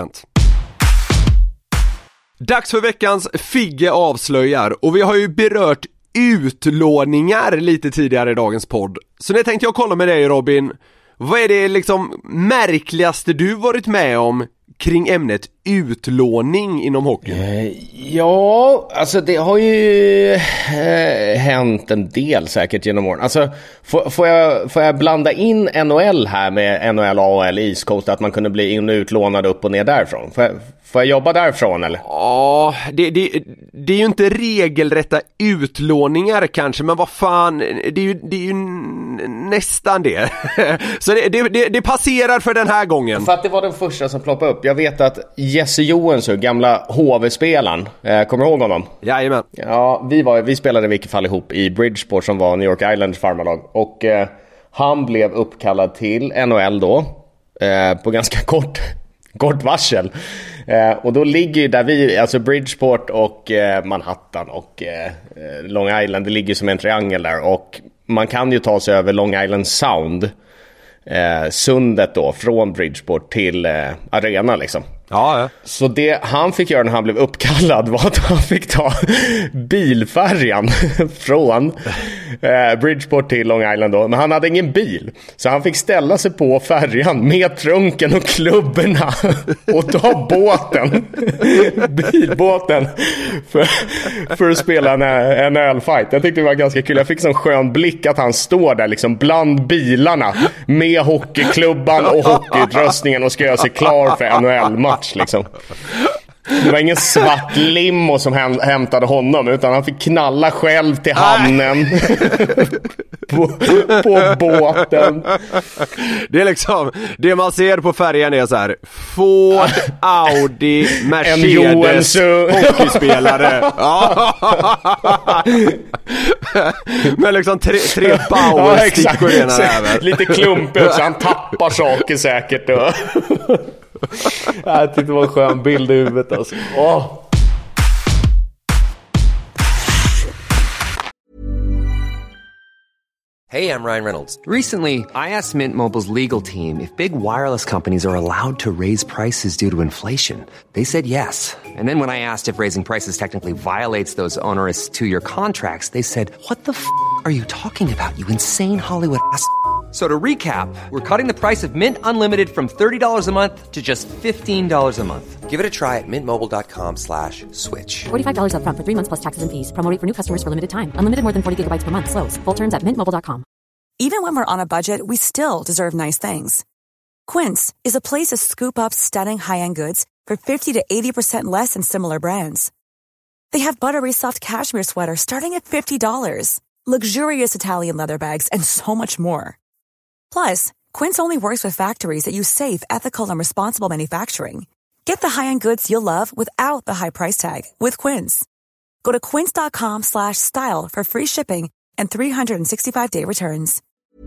Dags för veckans Figge avslöjar. Och vi har ju berört utlåningar lite tidigare i dagens podd. Så nu tänkte jag kolla med dig, Robin. Vad är det liksom märkligaste du varit med om kring ämnet utlåning inom hockeyn? Ja, alltså det har ju hänt en del säkert genom åren. Alltså, får jag blanda in NHL här med NHL, AHL, East Coast, att man kunde bli in- och utlånad upp och ner därifrån? Får jag jobba därifrån eller? Ja, det är ju inte regelrätta utlåningar kanske, men vad fan, det är ju nästan det. Så det passerar för den här gången. För att det var den första som ploppade upp. Jag vet att Jesse Johansson, gamla HV-spelaren, kommer du ihåg honom? Jajamän. Ja, vi spelade i vilket fall ihop i Bridgeport som var New York Islanders farmarlag. Och han blev uppkallad till NHL då, på ganska kort varsel. Och då ligger ju där vi, alltså Bridgeport och Manhattan och Long Island, det ligger som en triangel där. Och man kan ju ta sig över Long Island Sound, sundet då, från Bridgeport till arena liksom. Ja. Så det han fick göra när han blev uppkallad var att han fick ta bilfärjan från Bridgeport till Long Island då. Men han hade ingen bil, så han fick ställa sig på färjan med trunken och klubborna och ta bilbåten för att spela en ölfight. Jag tyckte det var ganska kul. Jag fick sån skön blick att han står där liksom bland bilarna med hockeyklubban och hockeyutrustningen och ska göra sig klar för NHL-match liksom. Det var ingen svart limo som hämtade honom, utan han fick knalla själv till hamnen på båten. Det är liksom, det man ser på färjan är så här: Ford, Audi, Mercedes, hockeyspelare. Men liksom tre powerstickor i den här även. Lite klumpig också, han tappar saker säkert då. Jag tyckte det var en skön bild i huvudet alltså. Hey, I'm Ryan Reynolds. Recently, I asked Mint Mobile's legal team if big wireless companies are allowed to raise prices due to inflation. They said yes. And then when I asked if raising prices technically violates those onerous 2-year contracts, they said, "What the f*** are you talking about, you insane Hollywood ass?" So to recap, we're cutting the price of Mint Unlimited from $30 a month to just $15 a month. Give it a try at mintmobile.com/switch. $45 up front for 3 months plus taxes and fees. Promo rate for new customers for limited time. Unlimited more than 40 gigabytes per month. Slows full terms at mintmobile.com. Even when we're on a budget, we still deserve nice things. Quince is a place to scoop up stunning high-end goods for 50 to 80% less than similar brands. They have buttery soft cashmere sweaters starting at $50, luxurious Italian leather bags, and so much more. Plus, Quince only works with factories that use safe, ethical, and responsible manufacturing. Get the high-end goods you'll love without the high price tag with Quince. Go to quince.com/style for free shipping and 365-day returns.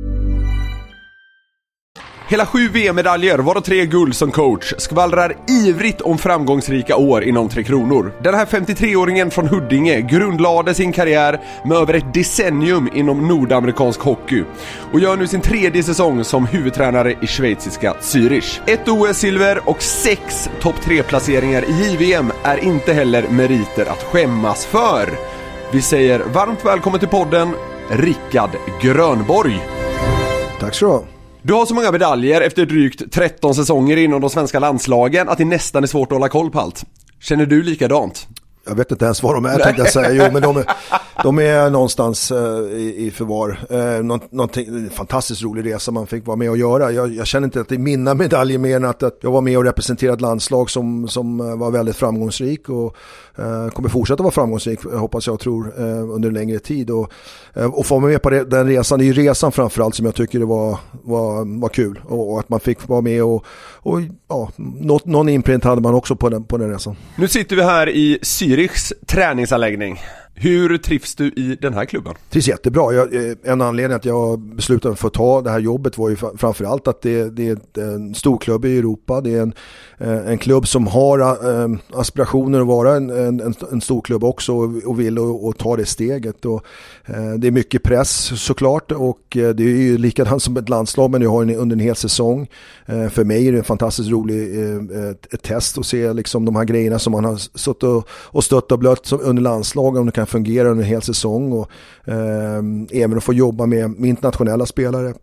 Hela 7 VM-medaljer, varav 3 guld som coach, skvallrar ivrigt om framgångsrika år inom Tre Kronor. Den här 53-åringen från Huddinge grundlade sin karriär med över ett decennium inom nordamerikansk hockey och gör nu sin 3:e säsong som huvudtränare i schweiziska Zürich. 1 OS-silver och 6 topp 3-placeringar i JVM är inte heller meriter att skämmas för. Vi säger varmt välkommen till podden, Rickard Grönborg. Tack så du. Du har så många medaljer efter drygt 13 säsonger inom de svenska landslagen att det nästan är svårt att hålla koll på allt. Känner du likadant? Jag vet inte ens vad de är, tänkte jag säga. Jo, men de är någonstans i förvar. Någonting fantastiskt rolig resa man fick vara med och göra. Jag känner inte att det är mina medaljer mer än att jag var med och representerade ett landslag som var väldigt framgångsrik och kommer fortsätta vara framgångsrik, hoppas jag och tror, under en längre tid. Och få med på den resan, det är ju resan framförallt som jag tycker det var kul. Och att man fick vara med och ja, någon imprint hade man också på den resan. Nu sitter vi här i Zürichs träningsanläggning. Hur trivs du i den här klubben? Trivs jättebra. En anledning att jag beslutade mig för att ta det här jobbet var ju framförallt att det är en stor klubb i Europa. Det är en klubb som har aspirationer att vara en stor klubb också och vill och ta det steget. Och det är mycket press såklart, och det är ju likadant som ett landslag, men jag har under en hel säsong. För mig är det en fantastiskt rolig ett test att se liksom de här grejerna som man har suttit och stött och blött under landslag, om det kan fungera under en hel säsong, och även att få jobba med internationella spelare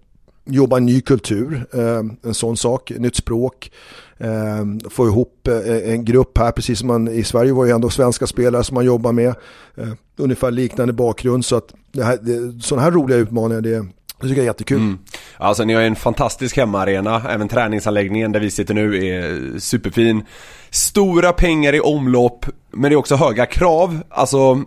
jobba en ny kultur, en sån sak, nytt språk, få ihop en grupp här, precis som man i Sverige var ju ändå svenska spelare som man jobbar med, ungefär liknande bakgrund, så att sådana här roliga utmaningar, det tycker jag är jättekul. Alltså ni har en fantastisk hemmaarena, även träningsanläggningen där vi sitter nu är superfin. Stora pengar i omlopp, men det är också höga krav. Alltså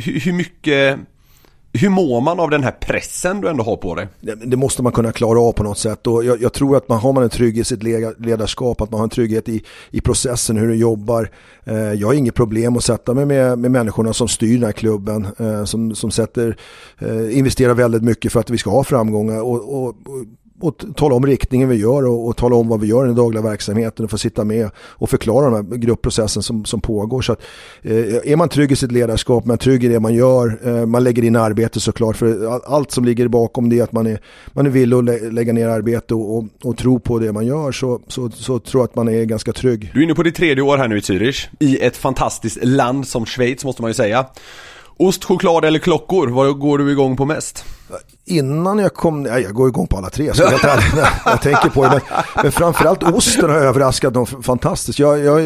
hur mår man av den här pressen du ändå har på dig? Det måste man kunna klara av på något sätt, och jag tror att har man en trygghet i sitt ledarskap, att man har en trygghet i processen, hur du jobbar. Jag har inget problem att sätta mig med människorna som styr den här klubben, som investerar väldigt mycket för att vi ska ha framgångar, och tala om riktningen vi gör och tala om vad vi gör i den dagliga verksamheten, och få sitta med och förklara den här gruppprocessen som pågår. Så att, är man trygg i sitt ledarskap, man är trygg i det man gör, man lägger in arbete såklart, för allt som ligger bakom det är att man är villig att lägga ner arbete och tro på det man gör, så tror jag att man är ganska trygg. Du är inne på ditt 3:e år här nu i Zürich, i ett fantastiskt land som Schweiz, måste man ju säga. Ost, choklad eller klockor, vad går du igång på mest? Innan jag kom, jag går igång på alla tre, så jag tänker på det, men framförallt osten har överraskat dem fantastiskt.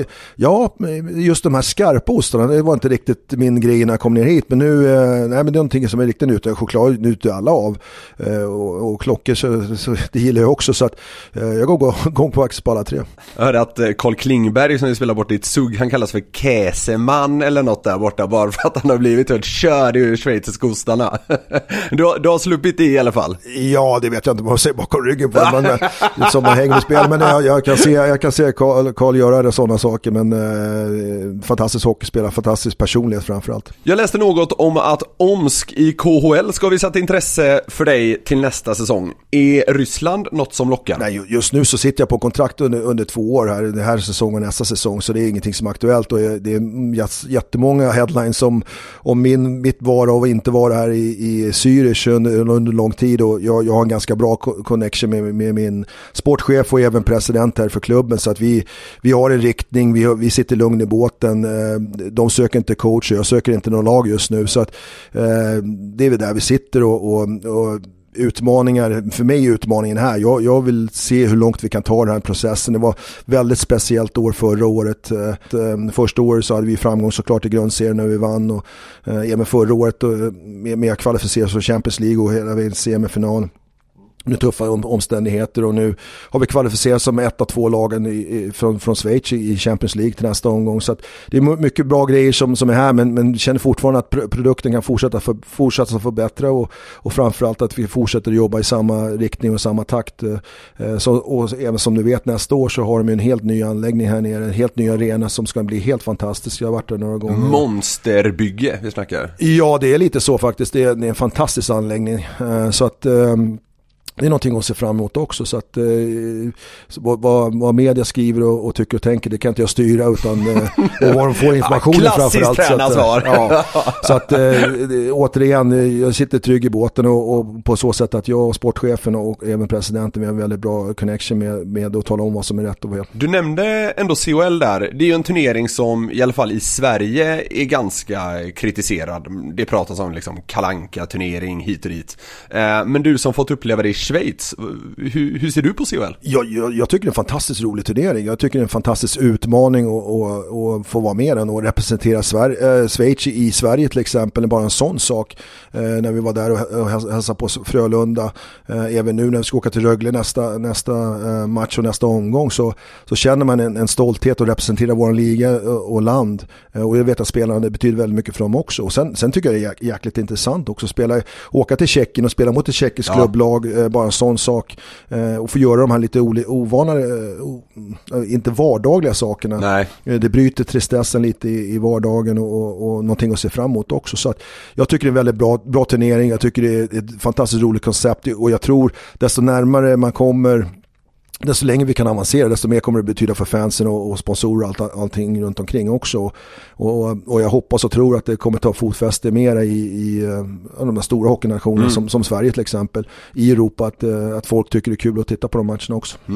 Just de här skarpa ostarna, det var inte riktigt min grej när jag kom ner hit, men nu, men det är någonting som är riktigt nytt. Choklad nyter alla av, och klockor så det gillar jag också, så att jag går igång på alla tre. Jag hörde att Carl Klingberg, som vi spelar bort i ett sugg, han kallas för Käseman eller något där borta, bara för att han har blivit helt körd ur schweiziska ostarna. Du har sluppit i alla fall. Ja, det vet jag inte vad jag säger bakom ryggen på, men som man hänger med spel, men jag kan se Carl göra sådana saker, men fantastisk hockeyspelare, fantastisk personlighet framförallt. Jag läste något om att Omsk i KHL ska visa ett intresse för dig till nästa säsong. Är Ryssland något som lockar? Nej, just nu så sitter jag på kontrakt under 2 år här, den här säsongen och nästa säsong, så det är ingenting som är aktuellt, och det är jättemånga headlines om mitt vara och inte vara här i Zürich under lång tid, och jag har en ganska bra connection med min sportchef och även president här för klubben, så att vi har en riktning, vi sitter lugn i båten, de söker inte coach, jag söker inte någon lag just nu, så att det är väl där vi sitter, och utmaningar, för mig är utmaningen här, jag vill se hur långt vi kan ta den här processen. Det var väldigt speciellt år förra året. Första året så hade vi framgång såklart i grundserien när vi vann, och även förra året med kvalificerat för Champions League och hela vägen semifinal. Nu tuffa omständigheter, och nu har vi kvalificerat som ett av 2 lagen från Schweiz i Champions League till nästa omgång, så att det är mycket bra grejer som är här, men känner fortfarande att produkten kan fortsätta förbättra, och framförallt att vi fortsätter jobba i samma riktning och samma takt. Och även som du vet, nästa år så har de en helt ny anläggning här nere, en helt ny arena som ska bli helt fantastisk. Jag har varit där några gånger. Monsterbygge vi snackar. Ja, det är lite så faktiskt. Det är en fantastisk anläggning, så att det är någonting att se fram emot också, så att vad media skriver och tycker och tänker, det kan inte jag styra, utan och vad de får informationen framförallt. Så att återigen, jag sitter trygg i båten, och på så sätt att jag och sportchefen och även presidenten, vi har en väldigt bra connection med att tala om vad som är rätt och fel. Du nämnde ändå CHL där. Det är ju en turnering som i alla fall i Sverige är ganska kritiserad. Det pratas om liksom Kalanka-turnering hit och dit. Men du som fått uppleva det i Schweiz, hur ser du på CHL? Jag tycker det är en fantastiskt rolig turnering. Jag tycker det är en fantastisk utmaning att få vara med den och representera Schweiz i Sverige till exempel. Det är bara en sån sak. När vi var där och hälsade på Frölunda, även nu när vi ska åka till Rögle nästa match och nästa omgång, så känner man en stolthet att representera vår liga och land. Och jag vet att spelarna, det betyder väldigt mycket för dem också. Och sen tycker jag det är jäkligt intressant också åka till Tjeckien och spela mot ett tjeckiskt klubblag, bara en sån sak, och få göra de här lite ovanare, inte vardagliga sakerna. Nej. Det bryter tristessen lite i vardagen, och någonting att se fram emot också. Så att jag tycker det är en väldigt bra turnering. Jag tycker det är ett fantastiskt roligt koncept, och jag tror desto närmare man kommer, desto längre vi kan avancera, desto mer kommer det betyda för fansen och sponsorer och allting runt omkring också. Och jag hoppas och tror att det kommer ta fotfäste mer i de här stora hockeynationerna som Sverige till exempel, i Europa, att folk tycker det är kul att titta på de matcherna också.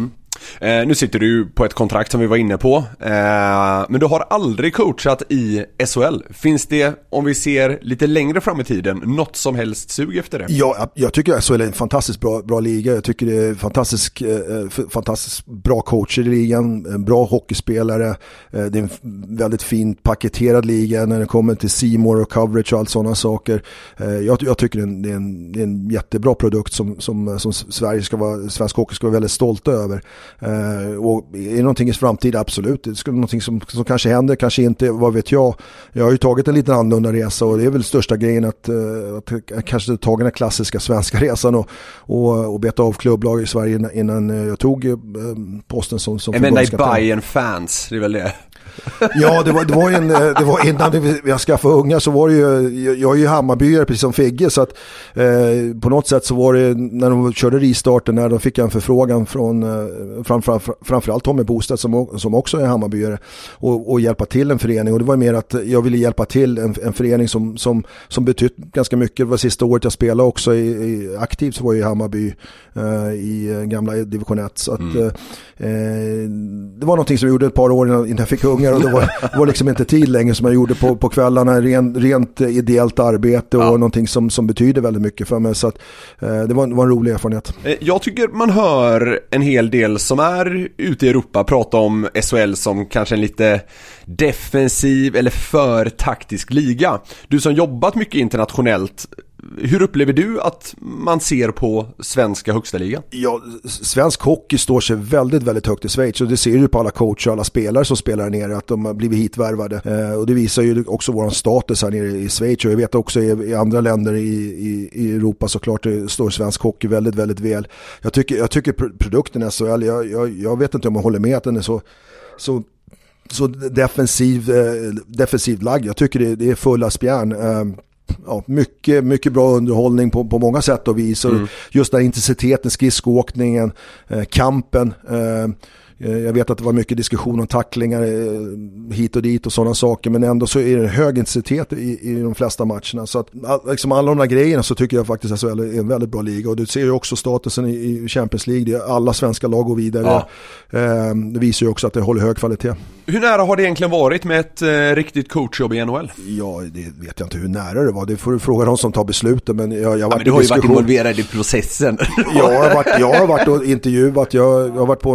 Nu sitter du på ett kontrakt som vi var inne på, men du har aldrig coachat i SHL. Finns det, om vi ser lite längre fram i tiden, något som helst sug efter det? Ja, jag tycker SHL är en fantastiskt bra liga. Jag tycker det är fantastiskt bra coacher i ligan, en bra hockeyspelare. Det är en väldigt fint paketerad liga när det kommer till C More och coverage och allt sådana saker. Jag tycker det är en jättebra produkt som svensk hockey ska vara väldigt stolta över. Och är det någonting i framtiden? Absolut. Det skulle någonting som kanske händer, kanske inte, vad vet jag. Jag har ju tagit en liten annorlunda resa och det är väl största grejen att kanske ta den klassiska svenska resan och beta av klubblag i Sverige innan jag tog posten som förbundskapten. Bayern-fans, det är väl det? Ja, det var innan jag skaffade unga så var det ju, jag är ju Hammarbyare precis som Figge, så att på något sätt så var det när de körde ristarten, när de fick en förfrågan från framförallt Tommy Bostad som också är Hammarbyare och hjälpa till en förening, och det var mer att jag ville hjälpa till en förening som betytt ganska mycket. Det var sista året jag spelade också aktivt, så var jag i Hammarby i gamla division 1, så att det var någonting som jag gjorde ett par år innan jag fick ungar, och det var liksom inte tid längre som jag gjorde på kvällarna, rent ideellt arbete och någonting som betyder väldigt mycket för mig, så att det var en rolig erfarenhet. Jag tycker man hör en hel del som är ute i Europa prata om SHL som kanske en lite defensiv eller för taktisk liga. Du som jobbat mycket internationellt, hur upplever du att man ser på svenska högsta ligan? Ja, svensk hockey står sig väldigt, väldigt högt i Schweiz, och det ser ju på alla coacher och alla spelare som spelar nere att de har blivit hitvärvade. Och det visar ju också vår status här nere i Schweiz, och jag vet också i andra länder i Europa såklart står svensk hockey väldigt, väldigt väl. Jag tycker produkten är så, jag vet inte om jag håller med att den är så defensivt lagd. Jag tycker det är fulla spjärn. Ja, mycket bra underhållning på många sätt och vis. Just den intensiteten, skridskoåkningen, kampen. Jag vet att det var mycket diskussion om tacklingar hit och dit och sådana saker, men ändå så är det hög intensitet i de flesta matcherna. Så att liksom alla de där grejerna, så tycker jag faktiskt att SHL är en väldigt bra liga, och du ser ju också statusen i Champions League. Det är alla svenska lag går vidare. Det visar ju också att det håller hög kvalitet. Hur nära har det egentligen varit med ett riktigt coachjobb i NHL? Ja, det vet jag inte hur nära det var. Det får du fråga de som tar besluten, men jag men du har ju varit involverad i processen. Jag har varit och intervjuat. Jag har varit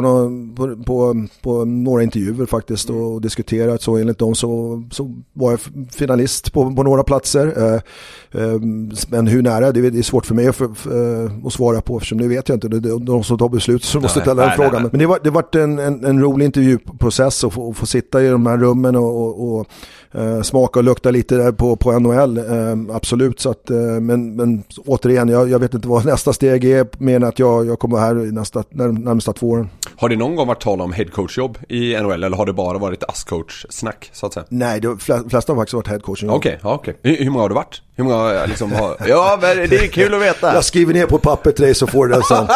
på några intervjuer faktiskt och diskuterat, så enligt dem så var jag finalist på några platser. Men hur nära, det är svårt för mig att svara på, eftersom det vet jag inte. Det är de som tar beslut som måste ställa den frågan. Men det varit en rolig intervjuprocess att få sitta i de här rummen och smaka och lukta lite där på NHL. Absolut, så att, men återigen, jag vet inte vad nästa steg är, men att jag kommer här närmsta 2 åren. Har det någon gång varit tal om headcoach-jobb i NHL, eller har det bara varit AS-coach-snack så att säga? Nej, de flesta har faktiskt varit headcoaching. Okej. Hur många har det varit? Hur många liksom har... Ja, men det är kul att veta. Jag skriver ner på papper till dig så får du det sen.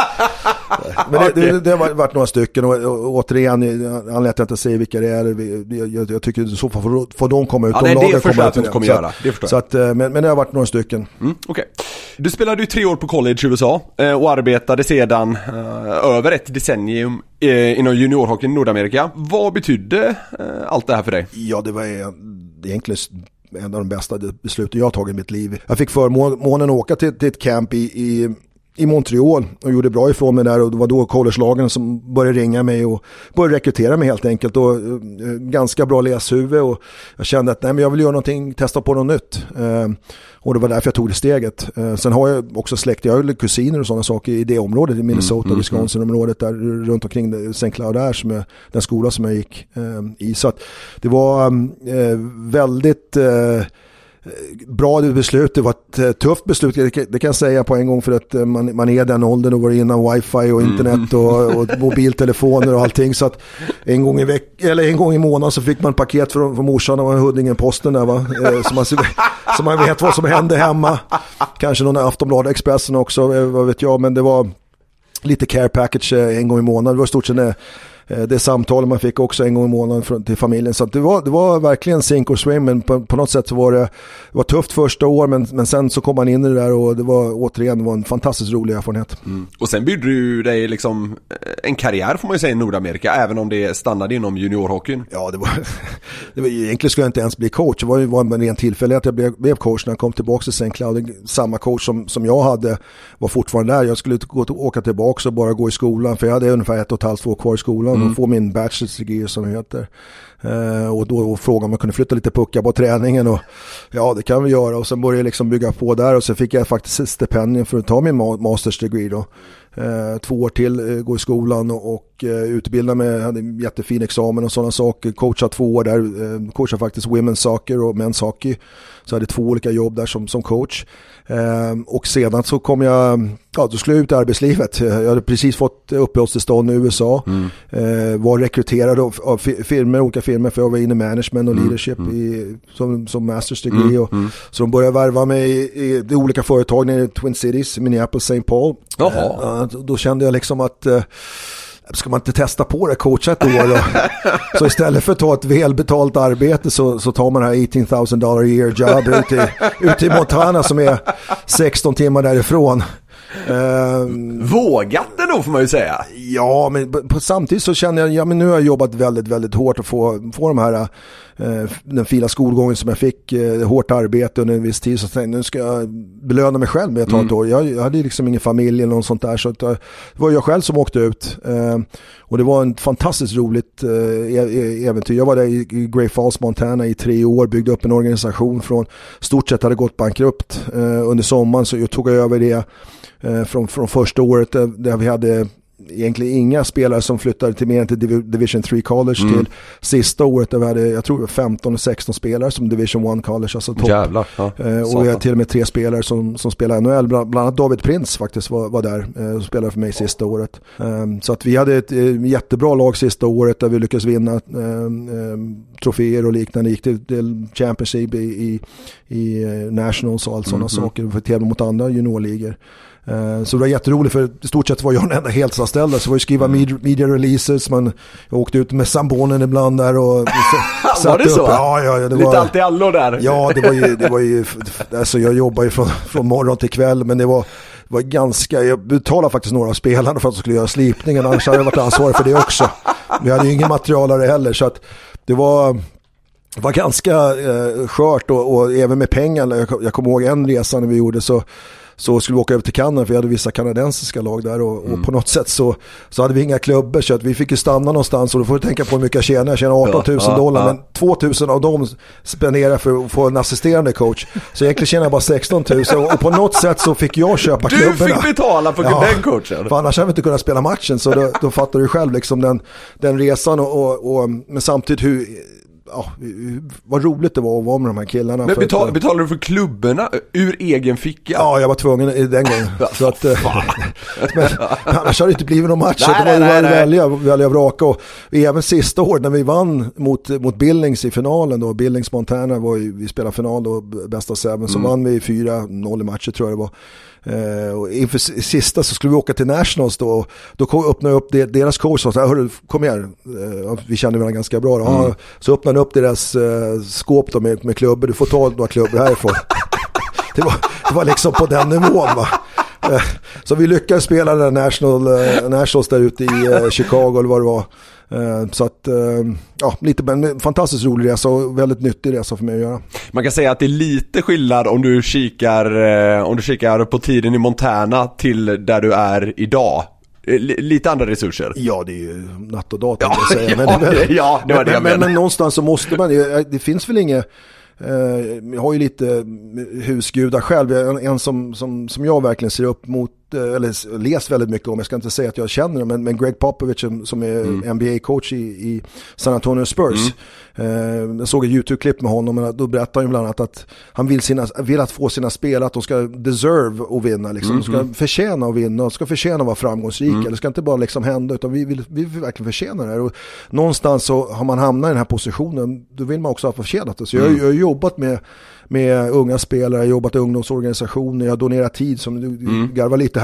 Men det har varit några stycken, och återigen, anledningen att jag inte säger vilka det är, jag tycker så får de komma ut. Ja, det förstår jag att de kommer göra. Det förstår så att, men det har varit några stycken. Okej. Du spelade ju 3 år på college i USA och arbetade sedan över ett decennium inom juniorhockey i Nordamerika. Vad betydde allt det här för dig? Ja, det var egentligen en av de bästa besluten jag har tagit i mitt liv. Jag fick förmånen att åka till ett camp i Montreal och gjorde bra ifrån mig där, och det var då collegelagen som började ringa mig och började rekrytera mig helt enkelt, och ganska bra läshuvud, och jag kände att jag vill göra någonting, testa på något nytt, och det var därför jag tog det steget. Sen har jag också släkt, jag har kusiner och sådana saker i det området, i Minnesota, Wisconsin-området där runt omkring St. Cloud där, som är den skola som jag gick i, så att det var väldigt bra beslut. Det var ett tufft beslut, det kan jag säga på en gång, för att man är den åldern och var innan wifi och internet och mobiltelefoner och allting, så att en gång i månaden så fick man paket från morsan och Huddinge-posten där, va? Så man vet vad som hände hemma. Kanske någon Aftonbladet Expressen också, vad vet jag, men det var lite care package en gång i månaden. Det var stort sett det samtalet man fick också en gång i månaden till familjen. Så att det var verkligen sink or swim, men på något sätt så var det var tufft första år, men sen så kom man in i det där och det var en fantastiskt rolig erfarenhet. Och sen byggde du dig liksom en karriär, får man ju säga, i Nordamerika, även om det stannade inom juniorhockeyn. Ja, det var egentligen skulle jag inte ens bli coach. Det var en ren tillfällighet att jag blev coach när jag kom tillbaka till St. Cloud. Samma coach som jag hade var fortfarande där. Jag skulle åka tillbaka och bara gå i skolan, för jag hade ungefär 1,5 år kvar i skolan och få min bachelor's degree som det heter. Och då frågade om jag kunde flytta lite puckar på träningen, och ja, det kan vi göra. Och sen började jag liksom bygga på där, och så fick jag faktiskt ett stipendium för att ta min master's degree då. 2 år till gå i skolan och utbilda mig, hade en jättefin examen och sådana saker, coacha 2 år där, coacha faktiskt women's soccer och men's hockey, så jag hade 2 olika jobb där som coach. Och sedan så kom jag, då skulle jag ut i arbetslivet. Jag hade precis fått uppehållstillstånd i USA, var rekryterad av olika firmor, för jag var inne i management och leadership som master's degree, och så de började värva mig i de olika företagen i Twin Cities, Minneapolis, St. Paul. Då kände jag liksom att ska man inte testa på det, coacha ett år då? Så istället för att ta ett välbetalt arbete så tar man det här $18,000 a year job ute i Montana som är 16 timmar därifrån. Vågat det då, får man ju säga. Ja, men samtidigt så känner jag, men nu har jag jobbat väldigt, väldigt hårt att få de här den fina skolgången som jag fick, hårt arbete under en viss tid, så tänkte nu ska jag belöna mig själv med att ta ett år. Jag hade liksom ingen familj eller något sånt där, så det var jag själv som åkte ut, och det var en fantastiskt roligt äventyr. Jag var där i Great Falls, Montana i 3 år, byggde upp en organisation från stort sett hade gått bankrupt under sommaren, så jag tog över det från första året där vi hade egentligen inga spelare som flyttade till mer än till Division 3 college till sista året där vi hade, jag tror 15 och 16 spelare som Division 1 college, alltså topp. Jävlar, och vi hade till och med 3 spelare som spelade NHL, bland annat David Prince faktiskt var där och spelade för mig sista året. Så att vi hade ett jättebra lag sista året där vi lyckades vinna troféer och liknande, gick till Championship i Nationals och allt sådana saker, och fick tävla mot andra juniorligor. Så det var jätteroligt, för i stort sett var jag den enda heltidsanställda, så var ju skriva media releases, jag åkte ut med sambonen ibland där och var det så? Ja, det lite var allt i allo där. Ja, det var ju alltså jag jobbar ju från morgon till kväll, men det var ganska, jag betalade faktiskt några av spelarna för att de skulle göra slipningen, annars hade jag varit ansvarig för det också. Vi hade ju ingen materialare heller, så att det var ganska skört, och även med pengar. Jag kommer ihåg en resa när vi gjorde så skulle vi åka över till Kanada, för vi hade vissa kanadensiska lag där, och på något sätt så hade vi inga klubbor, så att vi fick ju stanna någonstans, och då får du tänka på hur mycket jag tjänar $18,000, men 2,000 av dem spenderar för att få en assisterande coach, så egentligen tjänar jag bara 16,000, och på något sätt så fick jag köpa klubborna. Du fick betala för den coachen. För annars hade vi inte kunnat spela matchen, så då fattar du själv liksom den resan, men samtidigt vad roligt det var att vara med de här killarna. Men betalar du för klubborna ur egen ficka? Ja, jag var tvungen den gången. Så att, men annars hade det inte blivit någon match. Det var välja vraka. Och även sista år när vi vann mot Billings i finalen då, Billings Montana vi spelade final då, bästa 7, så vann vi 4-0 i matcher, tror jag det var. Och inför sista så skulle vi åka till Nationals då öppnade jag upp deras coach och sa, hörru, kom här, vi kände varandra ganska bra då. Så öppnade upp deras skåp då med klubbor, du får ta några klubbor härifrån. det var liksom på den nivån, va. Så vi lyckades spela den Nationals där ute i Chicago eller vad det var. Så att lite en fantastiskt rolig resa och väldigt nyttig resa för mig att göra. Man kan säga att det är lite skillnad om du kikar på tiden i Montana till där du är idag. Lite andra resurser. Ja, det är ju natt och dag, kan jag säga. Men någonstans så måste man, det finns väl inget. Jag har ju lite husgudar själv, en som jag verkligen ser upp mot, eller läst väldigt mycket om. Jag ska inte säga att jag känner det, men Greg Popovich som är NBA-coach i San Antonio Spurs. Jag såg ett YouTube-klipp med honom, och då berättade han bland annat att han vill att få sina spelare att de ska deserve att vinna liksom. De ska förtjäna att vinna, de ska förtjäna att vara framgångsrika. Det ska inte bara liksom hända, utan vi vill verkligen förtjäna det här. Och någonstans så har man hamnat i den här positionen, då vill man också ha förtjänat det. Så jag har jobbat med unga spelare, jag har jobbat i ungdomsorganisationer, jag har donerat tid som du garvar lite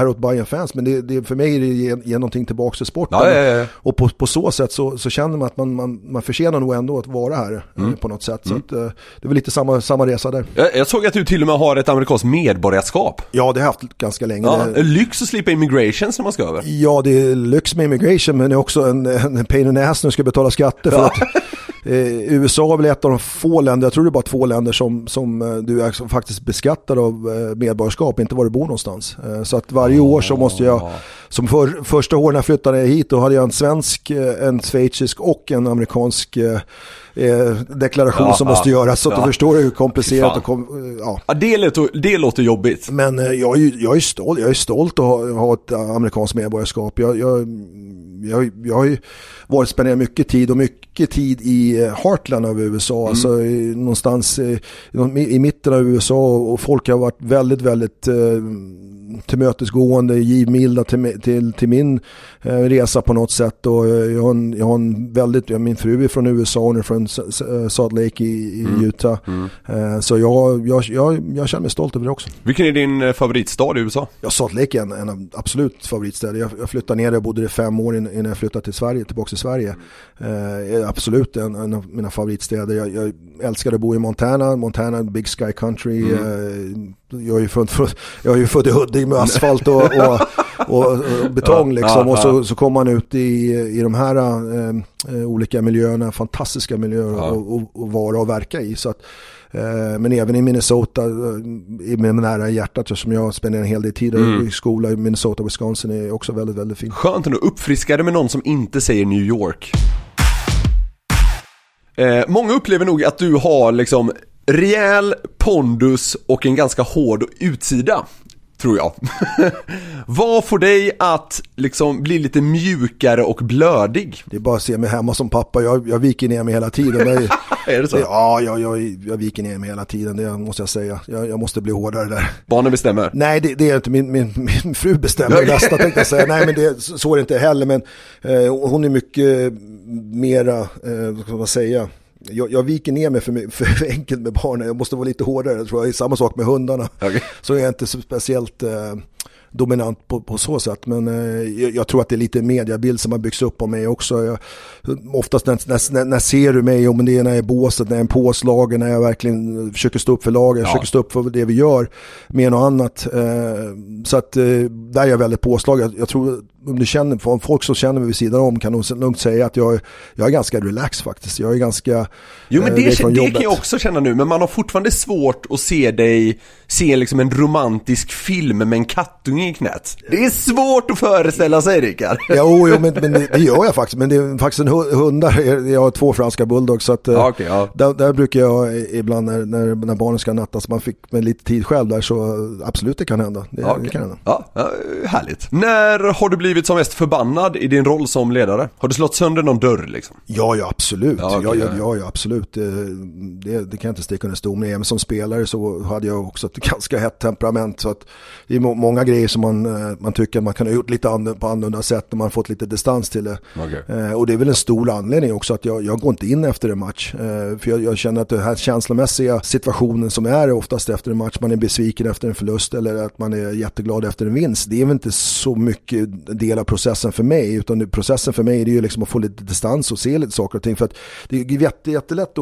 här åt Bayern-fans, men det för mig är det ge någonting tillbaka till sporten. Ja. Och på så sätt så känner man att man förtjänar nog ändå att vara här på något sätt. Så att, det är väl lite samma resa där. Jag såg att du till och med har ett amerikanskt medborgarskap. Ja, det har jag haft ganska länge. Ja, lyx att slippa immigration när man ska över. Ja, det är lyx med immigration, men det är också en pain in the ass när du ska betala skatter för att USA är väl ett av de få länder, jag tror det är bara 2 länder som du är faktiskt beskattad av medborgarskap, inte var du bor någonstans. Så att varje år så måste jag, som första åren jag flyttade hit, då hade jag en svensk, en schweizisk och en amerikansk deklaration som måste göras, så att du förstår hur komplicerat det låter jobbigt. Men jag är stolt att ha ett amerikanskt medborgarskap. Jag har ju spenderat mycket tid i Heartland av USA, alltså någonstans i mitten av USA, och folk har varit väldigt, väldigt tillmötesgående, givmilda till min resa på något sätt. Och jag har en väldigt, min fru är från USA, hon är från Salt Lake i Utah. Så jag känner mig stolt över det också. Vilken är din favoritstad i USA? Ja, Salt Lake är en av absolut favoritstäder. Jag flyttade ner där, jag bodde 5 år innan jag flyttade tillbaka till Sverige. Absolut en av mina favoritstäder. Jag älskade att bo i Montana, Big Sky Country. Jag är ju född i Huddinge med asfalt och betong liksom. Och så kommer man ut i de här olika miljöerna, fantastiska miljöer och vara och verka i. Så att, men även i Minnesota med nära hjärtat, som jag spenderar en hel del tid i skola i Minnesota, Wisconsin, är också väldigt, väldigt fint. Skönt att uppfriska det med någon som inte säger New York. Många upplever nog att du har liksom rejäl pondus och en ganska hård utsida, tror jag. Vad får dig att liksom bli lite mjukare och blödig? Det är bara att se mig hemma som pappa. Jag viker ner mig hela tiden. Är det så? Ja, jag viker ner mig hela tiden, det måste jag säga. Jag måste bli hårdare där. Barnen bestämmer? Nej, det är inte min fru bestämmer nästa, tänkte jag säga. Nej, men så är det inte heller. Men hon är mycket mera, vad ska man säga... Jag viker ner mig för enkelt med barnen. Jag måste vara lite hårdare. Jag tror jag är samma sak med hundarna. Okay. Så jag är inte så speciellt dominant på så sätt. Men jag tror att det är lite mediebild som har byggts upp om mig också. Oftast när ser du mig, om det är när jag är båset, när jag är påslagen, när jag verkligen försöker stå upp för laget, försöker stå upp för det vi gör med något annat. Så att där är jag väldigt påslagen. Jag tror, om du känner, folk som känner mig vid sidan om kan nog lugnt säga att jag är ganska relax faktiskt. Jag är ganska... Jo, men det kan jag också känna nu, men man har fortfarande svårt att se liksom en romantisk film med en kattunge i knät. Det är svårt att föreställa sig, Rickard. Jo, men det gör jag faktiskt. Men det är faktiskt en hundar. Jag har 2 franska bulldogs, så att där brukar jag ibland när barnen ska nattas, man fick med lite tid själv där, så absolut det kan hända. Det kan hända. Ja, härligt. När har du blivit som mest förbannad i din roll som ledare? Har du slått sönder någon dörr liksom? Ja, absolut. Ja, absolut. Det kan jag inte sticka under stol med. Även som spelare så hade jag också ett ganska hett temperament, så att det är många grejer som man tycker man kan ha gjort lite på annorlunda sätt när man fått lite distans till det. Okay. Och det är väl en stor anledning också att jag går inte in efter en match. För jag känner att det här känslomässiga situationen som är oftast efter en match, man är besviken efter en förlust eller att man är jätteglad efter en vinst, det är väl inte så mycket del av processen för mig, utan processen för mig är ju liksom att få lite distans och se lite saker och ting, för att det är jättelätt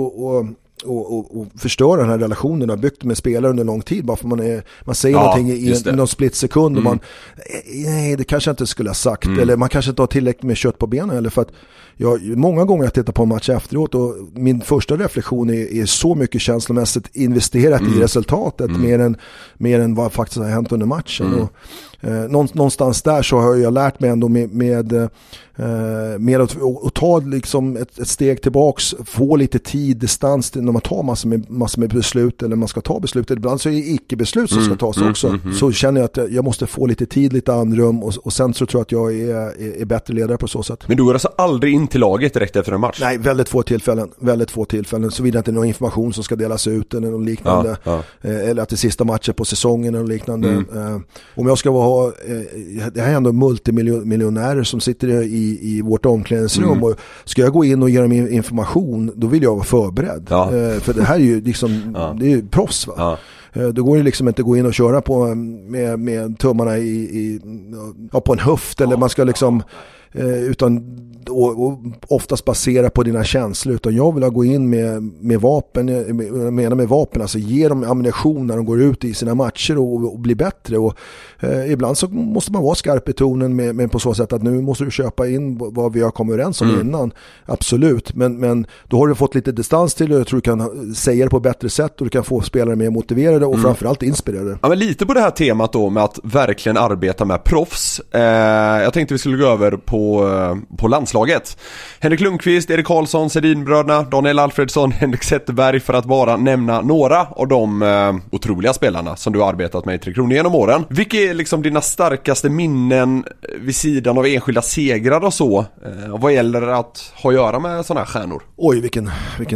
och förstöra den här relationen jag har byggt med spelare under lång tid, bara för man säger någonting i någon splitsekund och man nej, det kanske jag inte skulle ha sagt, eller man kanske inte har tillräckligt med kött på benen, eller för att många gånger jag tittar på en match efteråt och min första reflektion är så mycket känslomässigt investerat i resultatet mer än vad faktiskt har hänt under matchen. Och någonstans där så har jag lärt mig ändå med att ta liksom ett steg tillbaks, få lite tid, distans när man tar massor med beslut, eller man ska ta beslut. Ibland så är det icke-beslut som ska tas också. Så känner jag att jag måste få lite tid, lite andrum, och sen så tror jag att jag är bättre ledare på så sätt. Men du går alltså aldrig in till laget direkt efter en match? Nej, väldigt få tillfällen, såvida inte någon information som ska delas ut eller något liknande, eller att det är sista matchen på säsongen eller liknande. Om jag ska ha, det här är ändå multimiljonärer som sitter i vårt omklädningsrum, och ska jag gå in och ge dem information, då vill jag vara förberedd. För det här är ju liksom det är ju proffs, va? Då går det liksom inte gå in och köra på med tummarna på en höft, eller man ska liksom utan och oftast basera på dina känslor, utan jag vill gå in med vapen, med vapen, alltså ge dem ammunition när de går ut i sina matcher och bli bättre, och ibland så måste man vara skarp i tonen med på så sätt att nu måste du köpa in vad vi har kommit överens om innan, absolut, men då har du fått lite distans till det, jag tror du kan säga det på ett bättre sätt och du kan få spelare mer motiverade och framförallt inspirerade. Ja, men lite på det här temat då med att verkligen arbeta med proffs. Jag tänkte vi skulle gå över på landslaget. Henrik Lundqvist, Erik Karlsson, Sedinbröderna, Daniel Alfredsson, Henrik Zetterberg, för att bara nämna några av de otroliga spelarna som du har arbetat med i Tre Kronor genom åren. Vilka är liksom dina starkaste minnen vid sidan av enskilda segrar och så? Vad gäller att ha att göra med sådana här stjärnor? Oj, vilken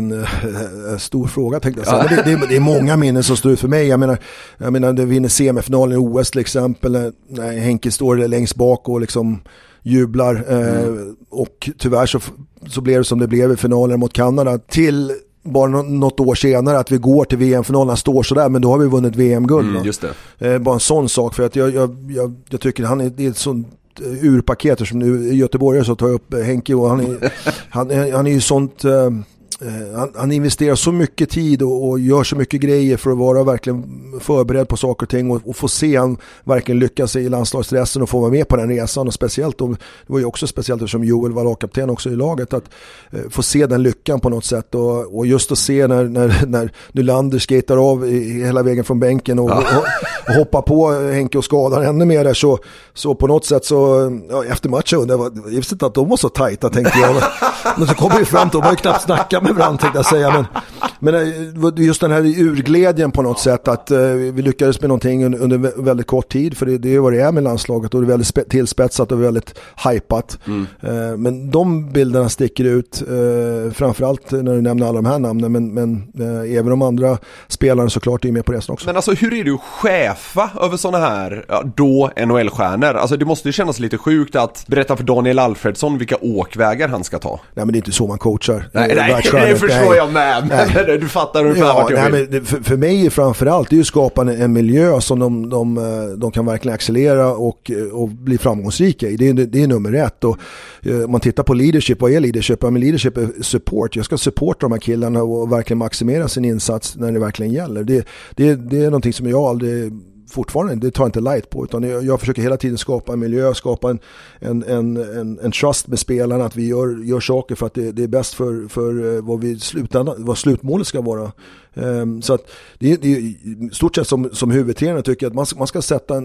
stor fråga tänkte jag säga. Det är många minnen som står ut för mig. Jag menar det vinner semifinalen i OS till exempel, när Henke står längst bak och liksom jublar, och tyvärr så blev det som det blev i finalen mot Kanada, till bara något år senare att vi går till VM-finalen, står sådär, men då har vi vunnit VM-guld. Just det. Bara en sån sak, för att jag tycker han är ett sånt urpaket, som nu i Göteborg så tar jag upp Henke, och han är ju sånt. Han investerar så mycket tid och gör så mycket grejer för att vara verkligen förberedd på saker och ting, och få se han verkligen lyckas i landslagsresan och få vara med på den resan, och speciellt det var ju också speciellt eftersom Joel var lagkapten också i laget, att få se den lyckan på något sätt, och just att se när Nylander skater av hela vägen från bänken och hoppar på Henke och skadar ännu mer där, så på något sätt så efter matchen, jag visste inte att de var så tajta, tänkte jag, men så kom vi fram till, de var ju knappt snacka med varandra, tänkte jag säga, men just den här urglädjen på något sätt, att vi lyckades med någonting under väldigt kort tid, för det är vad det är med landslaget, och det är väldigt tillspetsat och väldigt hypat, men de bilderna sticker ut, framförallt när du nämner alla de här namnen, men även de andra spelarna såklart är med på resan också. Men alltså, hur är du chefa över såna här då NHL-stjärnor? Alltså det måste ju kännas lite sjukt att berätta för Daniel Alfredsson vilka åkvägar han ska ta. Nej, men det är inte så man coachar. Nej, det förstår jag med. Men du fattar ungefär vart jag vill. Men för mig framförallt är ju skapa en miljö som de kan verkligen accelerera och bli framgångsrika i. Det är nummer ett. Och om man tittar på leadership, vad är leadership? Men leadership är support. Jag ska supporta de här killarna och verkligen maximera sin insats när det verkligen gäller. Det är någonting som jag aldrig fortfarande, det tar inte light på, utan jag försöker hela tiden skapa en miljö, skapa en trust med spelarna, att vi gör saker för att det är bäst för vad slutmålet ska vara. Så att det är stort sett som huvudtränare tycker jag att man ska sätta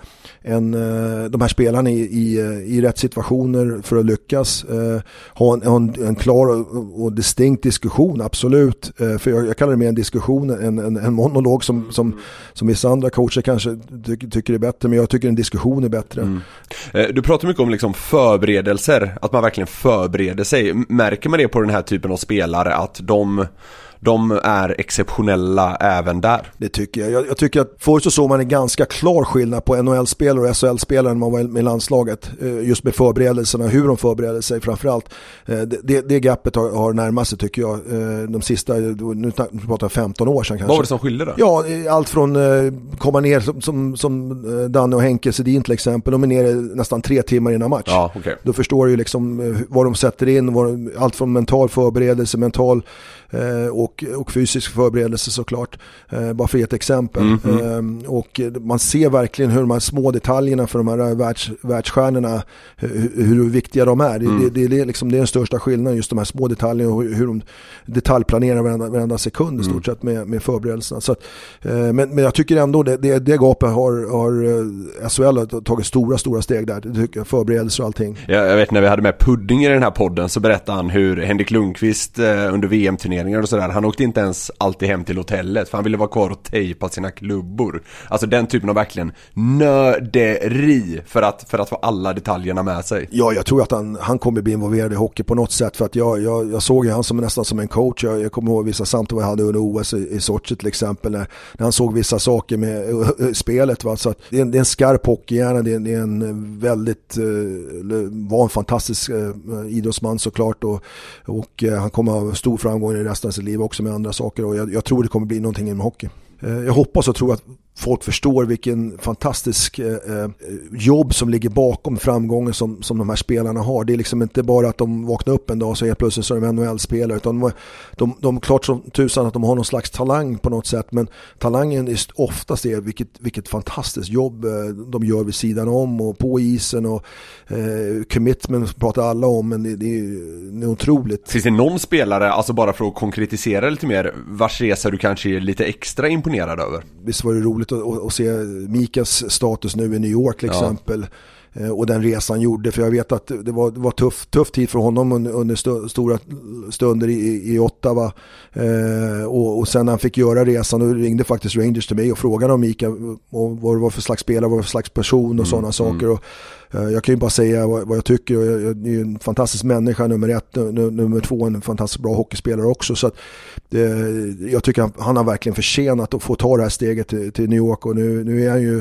de här spelarna i rätt situationer för att lyckas, ha en klar och distinkt diskussion, absolut, för jag kallar det mer en diskussion, en monolog som vissa andra coacher kanske tycker är bättre, men jag tycker en diskussion är bättre. Du pratar mycket om liksom förberedelser, att man verkligen förbereder sig. Märker man det på den här typen av spelare, att de är exceptionella även där? Det tycker jag. Jag tycker att först så såg man en ganska klar skillnad på NHL-spelare och SHL-spelare när man var med landslaget. Just med förberedelserna, hur de förbereder sig framförallt. Det gapet har närmat sig, tycker jag. De sista, nu pratar jag 15 år sedan kanske. Vad var det som skilde då? Ja, allt från komma ner som Danne och Henke Sedin till exempel. De är nere nästan 3 timmar innan match. Ja, okay. Då förstår du ju liksom vad de sätter in, allt från mental förberedelse, och fysisk förberedelse såklart, bara för ett exempel. Och man ser verkligen hur de här små detaljerna för de här världsstjärnorna, hur viktiga de är. Det är den största skillnaden, just de här små detaljerna och hur de detaljplanerar varenda sekund i stort sett med förberedelserna. Så att, men jag tycker ändå det gapet har SHL tagit stora steg där. Det tycker jag, förberedelser och allting. Jag vet, när vi hade med Pudding i den här podden så berättade han hur Henrik Lundqvist under VM-turneringar och sådär, han åkte inte ens alltid hem till hotellet för han ville vara kvar och tejpa sina klubbor. Alltså den typen av verkligen nörderi för att få alla detaljerna med sig. Ja, jag tror att han kommer bli involverad i hockey på något sätt, för att jag såg ju han som nästan som en coach. Jag kommer ihåg vissa samtal jag hade under OS i Sochi till exempel, när han såg vissa saker med spelet. Va? Så att det är en skarp hockeyhjärna, det är en väldigt var en fantastisk idrottsman såklart, och han kommer ha stor framgång i resten av sitt liv också med andra saker, och jag tror det kommer bli någonting inom hockey. jag hoppas och tror att folk förstår vilken fantastisk jobb som ligger bakom framgången som de här spelarna har. Det är liksom inte bara att de vaknar upp en dag och så helt plötsligt så är de NHL-spelare, utan de klart som tusan att de har någon slags talang på något sätt, men talangen är oftast vilket fantastiskt jobb de gör vid sidan om och på isen, och commitment pratar alla om, men det är otroligt. Finns det någon spelare, alltså bara för att konkretisera lite mer, vars resa du kanske är lite extra imponerad över? Visst var det roligt att se Mikas status nu i New York till exempel, och den resan han gjorde, för jag vet att det var tuff tid för honom under stora stunder i Ottawa, och sen när han fick göra resan, och ringde faktiskt Rangers till mig och frågade om Mika och vad det var för slags spelare, vad det var för slags person och sådana saker, och jag kan ju bara säga vad jag tycker. Jag är en fantastisk människa, nummer 1, nummer 2 en fantastiskt bra hockeyspelare också, så att jag tycker han har verkligen förtjänat att få ta det här steget till New York, och nu är han ju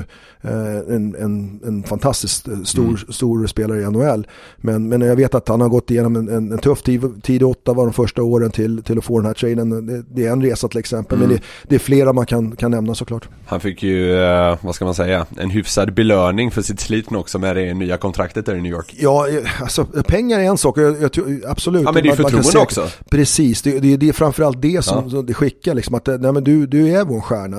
en fantastiskt stor spelare i NHL, men jag vet att han har gått igenom en tuff tid i Ottawa de första åren till att få den här traden. Det är en resa till exempel, men det är flera man kan nämna såklart. Han fick ju, vad ska man säga, en hyfsad belöning för sitt slit också med det nya kontraktet där i New York. Ja, alltså pengar är en sak, absolut. Ja, men det är förtroende också. Precis, det är framförallt det som det skickar liksom, att nej, men du är vår stjärna.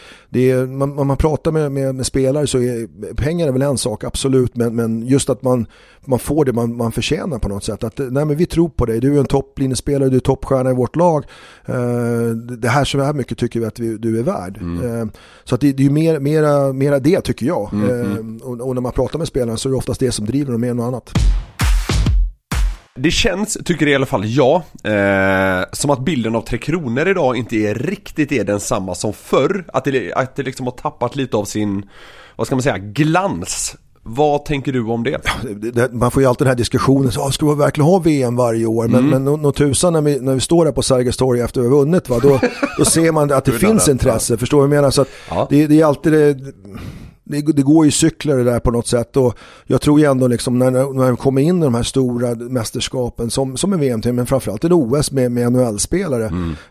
Man pratar med spelare, så pengar är väl en sak, absolut, men just att man får det man förtjänar på något sätt, att nej, men vi tror på dig, du är en topplinjespelare, du är toppstjärna i vårt lag, det här så här mycket tycker vi att du är värd, så att det är ju mera det tycker jag, och när man pratar med spelarna så är det oftast det som driver dem mer än något annat. Det känns, tycker i alla fall jag, som att bilden av Tre Kronor idag inte riktigt är densamma som förr. Att det liksom har tappat lite av sin, vad ska man säga, glans. Vad tänker du om det? Man får ju alltid den här diskussionen, så ska vi verkligen ha VM varje år? Men något tusan när vi står där på Sergels torg efter att vi har vunnit, då ser man att det finns intresse, förstår du vad jag menar? Så att det är alltid det går ju cyklar det där på något sätt, och jag tror ju ändå liksom när vi kommer in i de här stora mästerskapen som är VM, men framförallt en OS med NHL-spelare,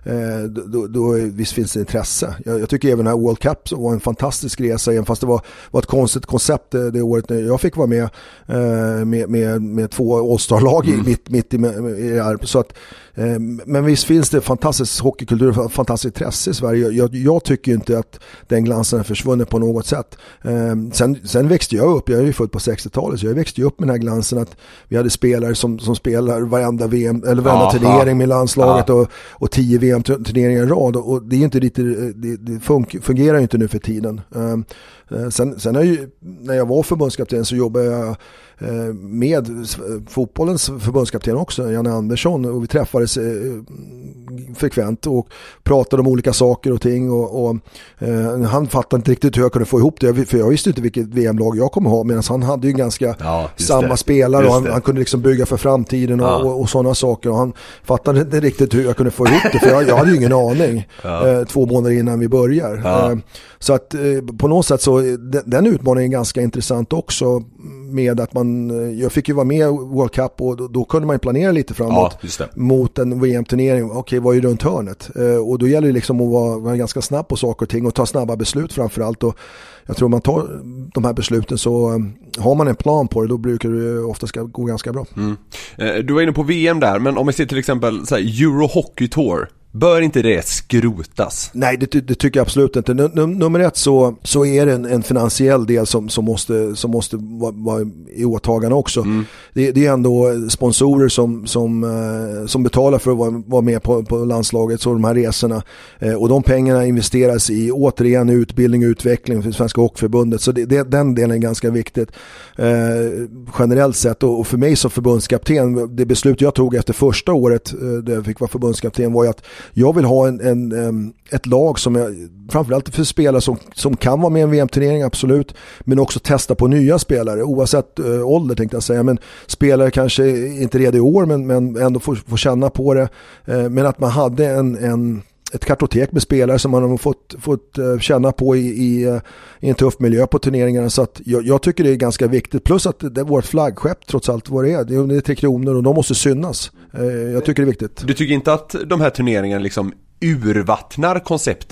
då visst finns det intresse. Jag tycker även den här World Cup var en fantastisk resa, även fast det var ett konstigt koncept det året när jag fick vara med 2 All-Star-lag mitt i så att, men visst finns det fantastisk hockeykultur, fantastiskt intresse i Sverige. Jag tycker inte att den glansen är försvunnit på något sätt. Sen växte jag upp, jag är ju född på 60-talet, så jag växte ju upp med den här glansen att vi hade spelare som spelar varenda VM eller varenda turnering med landslaget och 10 VM-turneringar i rad, och det är inte riktigt, det fungerar ju inte nu för tiden. Sen är ju, när jag var förbundskapten så jobbade jag med fotbollens förbundskapten också, Janne Andersson, och vi träffades frekvent och pratade om olika saker och ting, och han fattade inte riktigt hur jag kunde få ihop det, för jag visste inte vilket VM-lag jag kommer ha, medan han hade ju ganska samma spelare, och han kunde liksom bygga för framtiden och sådana saker, och han fattade inte riktigt hur jag kunde få ihop det, för jag hade ju ingen aning 2 månader innan vi börjar. Så att på något sätt så den utmaningen är ganska intressant också, med att jag fick ju vara med i World Cup, och då kunde man planera lite framåt mot en VM-turnering. Okej, vad är runt hörnet? Och då gäller det liksom att vara ganska snabb på saker och ting och ta snabba beslut framförallt, och jag tror man tar de här besluten, så har man en plan på det, då brukar det ofta gå ganska bra. Du var inne på VM där, men om vi ser till exempel så här, Euro Hockey Tour, bör inte det skrotas? Nej, det tycker jag absolut inte. Nummer 1 så är det en finansiell del som måste vara i åtagande också. Det är ändå sponsorer som betalar för att vara med på landslaget, så de här resorna. Och de pengarna investeras i återigen utbildning och utveckling för Svenska Hockeyförbundet. Så den delen är ganska viktigt generellt sett. Och för mig som förbundskapten, det beslut jag tog efter första året där jag fick vara förbundskapten, var ju att jag vill ha ett lag som framförallt för spelare som kan vara med i en VM-turnering, absolut, men också testa på nya spelare oavsett ålder, tänkte jag säga, men spelare kanske inte redan i år, men ändå får känna på det, men att man hade ett kartotek med spelare som man har fått känna på i en tuff miljö på turneringarna, så att jag tycker det är ganska viktigt, plus att det är vårt flaggskepp trots allt vad det är 3 kronor, och de måste synas. Jag tycker det är viktigt. Du tycker inte att de här turneringarna liksom urvattnar konceptet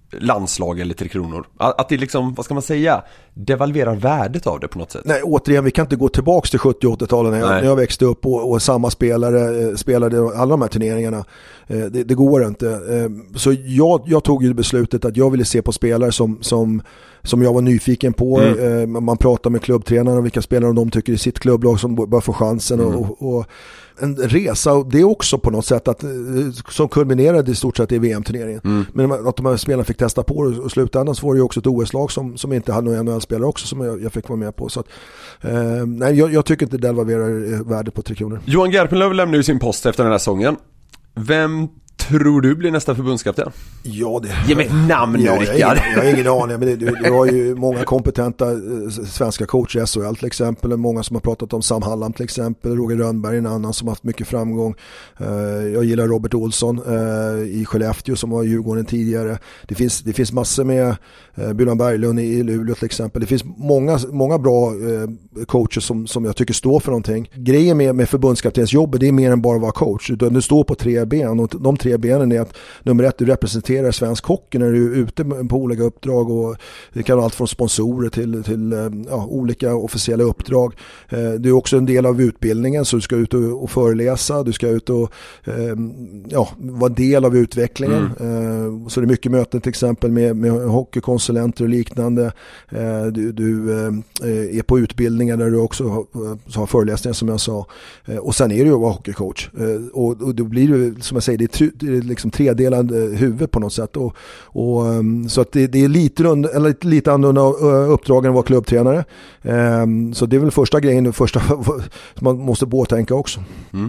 landslag eller Tre Kronor? Att det liksom, vad ska man säga, devalverar värdet av det på något sätt? Nej, återigen, vi kan inte gå tillbaka till 70-80-talen när jag växte upp och samma spelare spelade alla de här turneringarna. Det går inte. Så jag tog ju beslutet att jag ville se på spelare som jag var nyfiken på. Man pratar med klubbtränarna, vilka spelare de tycker i sitt klubblag som bör få chansen och en resa, och det är också på något sätt att, som kulminerade i stort sett i VM-turneringen. Men att de här spelarna fick testa på det, och slutändan så var det ju också ett OS-lag som inte hade några NHL-spelare också som jag fick vara med på. Så att, nej, jag tycker inte det devalverar värdet på 3 kronor. Johan Garpenlöv lämnar ju sin post efter den här säsongen. Vem tror du blir nästa förbundskapten? Ja, ge mig ett namn nu, Rickard. Jag har ingen aning, men du har ju många kompetenta svenska coacher i SHL till exempel, många som har pratat om Sam Hallam till exempel, Roger Rönnberg en annan som har haft mycket framgång. Jag gillar Robert Olsson i Skellefteå som var i Djurgården tidigare. Det finns massor med Björn Berglund i Luleå till exempel. Det finns många bra coacher som jag tycker står för någonting. Grejen med förbundskaptensjobbet, det är mer än bara att vara coach, utan du står på 3 ben, och de 3 benen är att nummer 1, du representerar svensk hockey när du är ute på olika uppdrag, och det kan vara allt från sponsorer till olika officiella uppdrag. Du är också en del av utbildningen, så du ska ut och föreläsa, du ska ut och vara del av utvecklingen. Så det är mycket möten till exempel med hockeykonsulenter och liknande. Du är på utbildningar där du också har föreläsningar som jag sa. Och sen är det ju att vara hockeycoach. Och då blir det, som jag säger, det är liksom 3-delad huvud på något sätt. Och så att det är lite annorlunda uppdrag än att vara klubbtränare. Så det är väl första grejen, man måste båtänka också.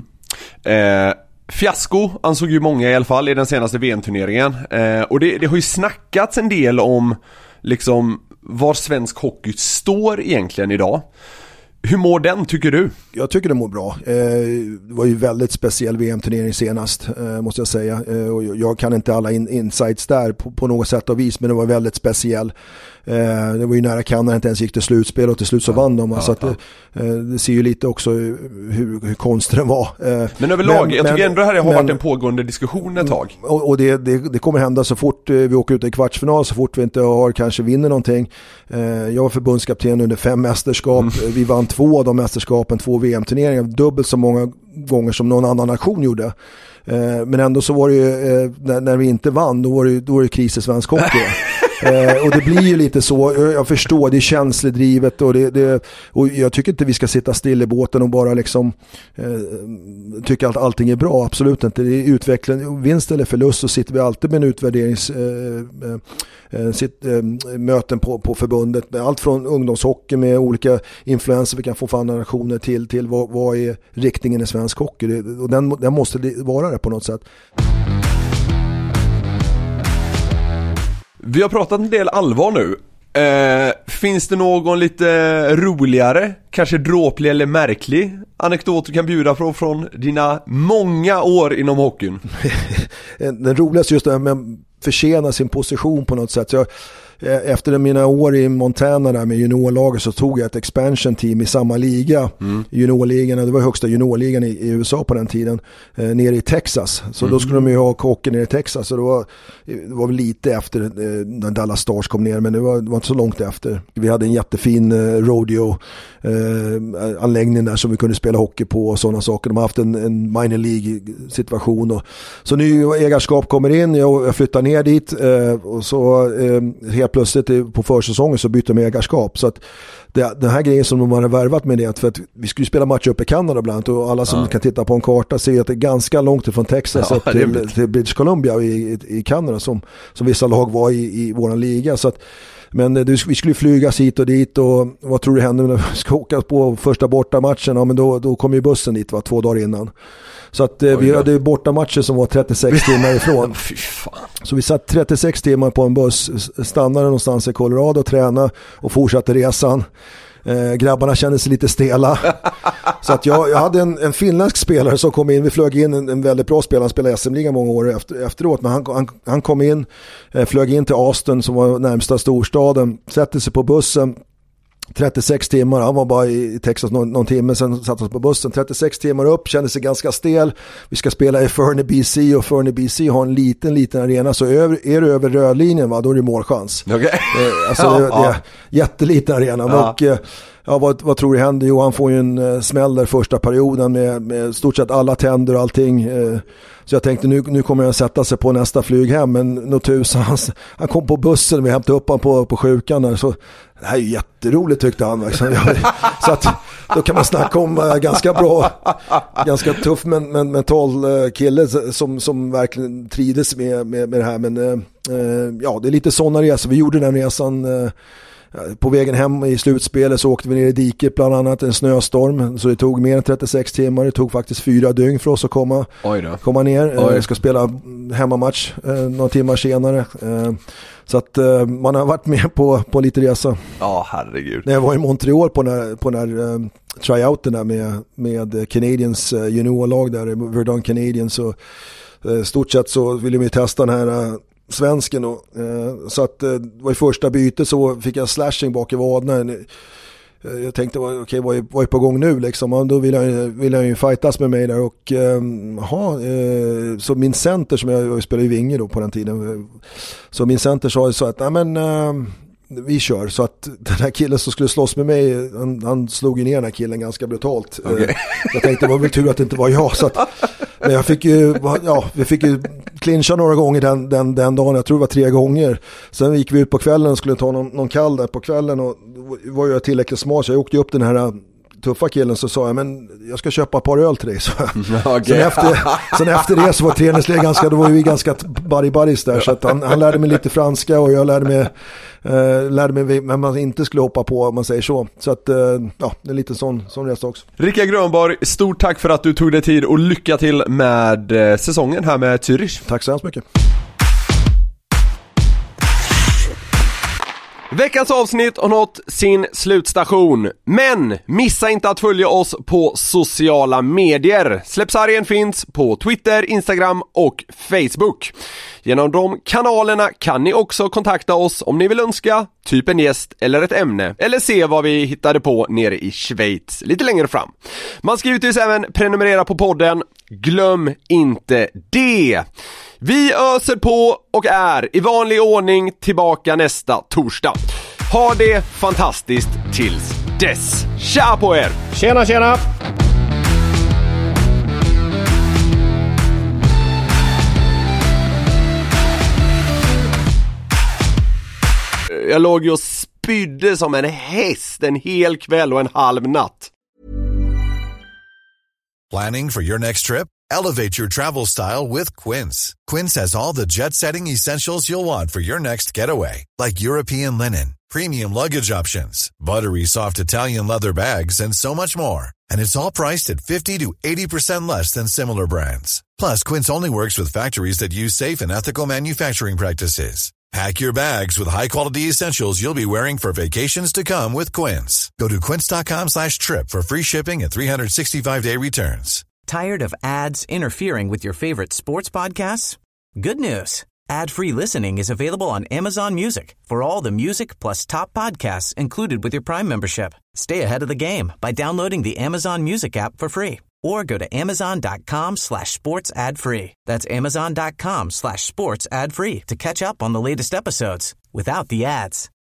Fiasko ansåg ju många i alla fall i den senaste VM-turneringen. Och det har ju snackats en del om liksom var svensk hockey står egentligen idag. Hur mår den, tycker du? Jag tycker den mår bra. Det var ju väldigt speciell VM-turnering senast, måste jag säga. Och jag kan inte alla insights där på något sätt och vis, men det var väldigt speciell. Det var ju nära Kanada, inte ens gick till slutspel, och till slut så vann de. Så att det ser ju lite också hur konstigt den var. Men överlag, jag tycker ändå det här har varit en pågående diskussion ett tag. Och det kommer hända så fort vi åker ut i kvartsfinal, så fort vi inte kanske vinner någonting. Jag var förbundskapten under 5 mästerskap. Vi vann 2 av de mästerskapen, 2 VM-turneringar, dubbelt så många gånger som någon annan nation gjorde. Men ändå så var det ju, när vi inte vann, då var det kris i svensk hockey. Och det blir ju lite så, jag förstår, det är känsledrivet, och jag tycker inte vi ska sitta still i båten och bara liksom tycka att allting är bra, absolut inte. Det är utveckling, vinst eller förlust, så sitter vi alltid med en utvärderings möten på förbundet, med allt från ungdomshockey med olika influenser vi kan få från andra nationer till vad är riktningen i svensk hockey, och den måste vara det på något sätt. Vi har pratat en del allvar nu. Finns det någon lite roligare, kanske dråplig eller märklig anekdot du kan bjuda från dina många år inom hockeyn? Den roligaste just det här med att försena sin position på något sätt. Efter mina år i Montana där med juniorlaget, så tog jag ett expansion team i samma liga, juniorligan, det var högsta juniorligan i USA på den tiden, nere i Texas. Så då skulle de ju ha hockey nere i Texas, så det var väl lite efter när Dallas Stars kom ner, men det var inte så långt efter. Vi hade en jättefin rodeo anläggning där som vi kunde spela hockey på och sådana saker. De har haft en minor League situation, så ny ägarskap kommer in, jag flyttar ner dit, och så helt plötsligt på försäsongen så byter de ägarskap. Så att den här grejen som de har värvat med det, för att vi skulle spela match uppe i Kanada bland annat, och alla som kan titta på en karta ser att det är ganska långt ifrån Texas upp till British Columbia i Kanada som vissa lag var i våran liga. Så att, men vi skulle flygas hit och dit, och vad tror du händer när vi ska åka på första bortamatchen? Ja, men då kom ju bussen dit 2 dagar innan. Så att vi hade bortamatcher som var 36 timmar ifrån. Fy fan. Så vi satt 36 timmar på en buss, stannade någonstans i Colorado och tränade och fortsatte resan. Grabbarna kände sig lite stela. Så att jag hade en finländsk spelare som kom in. Vi flög in en väldigt bra spelare, han spelade SM-liga många år efteråt, men han kom in, flög in till Austin som var närmsta storstaden, sätter sig på bussen. 36 timmar, han var bara i Texas någon timme, sen satt oss på bussen, 36 timmar upp, kände sig ganska stel. Vi ska spela i Fernie BC och Fernie BC har en liten arena, så är du över rödlinjen, va, då är det målchans. Okay. Alltså det är jätteliten arena. Och vad tror du händer? Jo, han får ju en smäll där första perioden med stort sett alla tänder och allting. Så jag tänkte nu kommer jag sätta sig på nästa flyg hem, men notusen, han kom på bussen, vi hämtade upp honom på sjukan där, så det här är ju jätteroligt tyckte han. Så att då kan man snacka om ganska bra, ganska tuff men mental kille som verkligen trivdes med det här. Men det är lite sådana resor. Vi gjorde den resan på vägen hem i slutspelet, så åkte vi ner i diket bland annat, en snöstorm, så det tog mer än 36 timmar, det tog faktiskt 4 dygn för oss att komma ner. Jag ska spela hemmamatch några timmar senare, så att man har varit med på lite resa. Ja, herregud. När jag var i Montreal på när tryouten där med Canadiens juniorlag där, Verdun Canadiens, så stort sett så ville vi testa den här svensken då. Så att det var i första bytet så fick jag slashing bak i vaderna. Jag tänkte okej, vad är på gång nu liksom? Då vill jag ju fightas med mig där, och så min center, som jag spelade i Vinge då på den tiden, så min center sa så att vi kör. Så att den här killen som skulle slåss med mig, han slog ju ner den här killen ganska brutalt. Okay. Jag tänkte det var väl tur att det inte var jag, så att, men vi fick ju clincha några gånger den dagen, jag tror det var 3 gånger. Sen gick vi ut på kvällen och skulle ta någon kall där på kvällen, och var jag tillräckligt smart, så jag åkte upp den här tuffa killen, så sa jag, men jag ska köpa ett par öl till dig. Så. Okay. Sen efter det så var träningsläget då var vi ganska buddies där, så att han lärde mig lite franska, och jag lärde mig men man inte skulle hoppa på, om man säger så. Så att det är lite sån resa också. Rickard Grönborg, stort tack för att du tog dig tid, och lycka till med säsongen här med Zürich. Tack så hemskt mycket. Veckans avsnitt har nått sin slutstation, men missa inte att följa oss på sociala medier. Släppsargen finns på Twitter, Instagram och Facebook. Genom de kanalerna kan ni också kontakta oss om ni vill önska typ en gäst eller ett ämne, eller se vad vi hittade på nere i Schweiz lite längre fram. Man ska givetvis även prenumerera på podden. Glöm inte det. Vi öser på och är i vanlig ordning tillbaka nästa torsdag. Ha det fantastiskt tills dess. Tja på er! Tjena, tjena! Jag låg ju och spydde som en häst en hel kväll och en halv natt. Planning for your next trip? Elevate your travel style with Quince. Quince has all the jet-setting essentials you'll want for your next getaway, like European linen, premium luggage options, buttery soft Italian leather bags, and so much more. And it's all priced at 50 to 80% less than similar brands. Plus, Quince only works with factories that use safe and ethical manufacturing practices. Pack your bags with high-quality essentials you'll be wearing for vacations to come with Quince. Go to quince.com/trip for free shipping and 365-day returns. Tired of ads interfering with your favorite sports podcasts? Good news. Ad-free listening is available on Amazon Music for all the music plus top podcasts included with your Prime membership. Stay ahead of the game by downloading the Amazon Music app for free, or go to amazon.com/sports ad free. That's amazon.com/sports ad free to catch up on the latest episodes without the ads.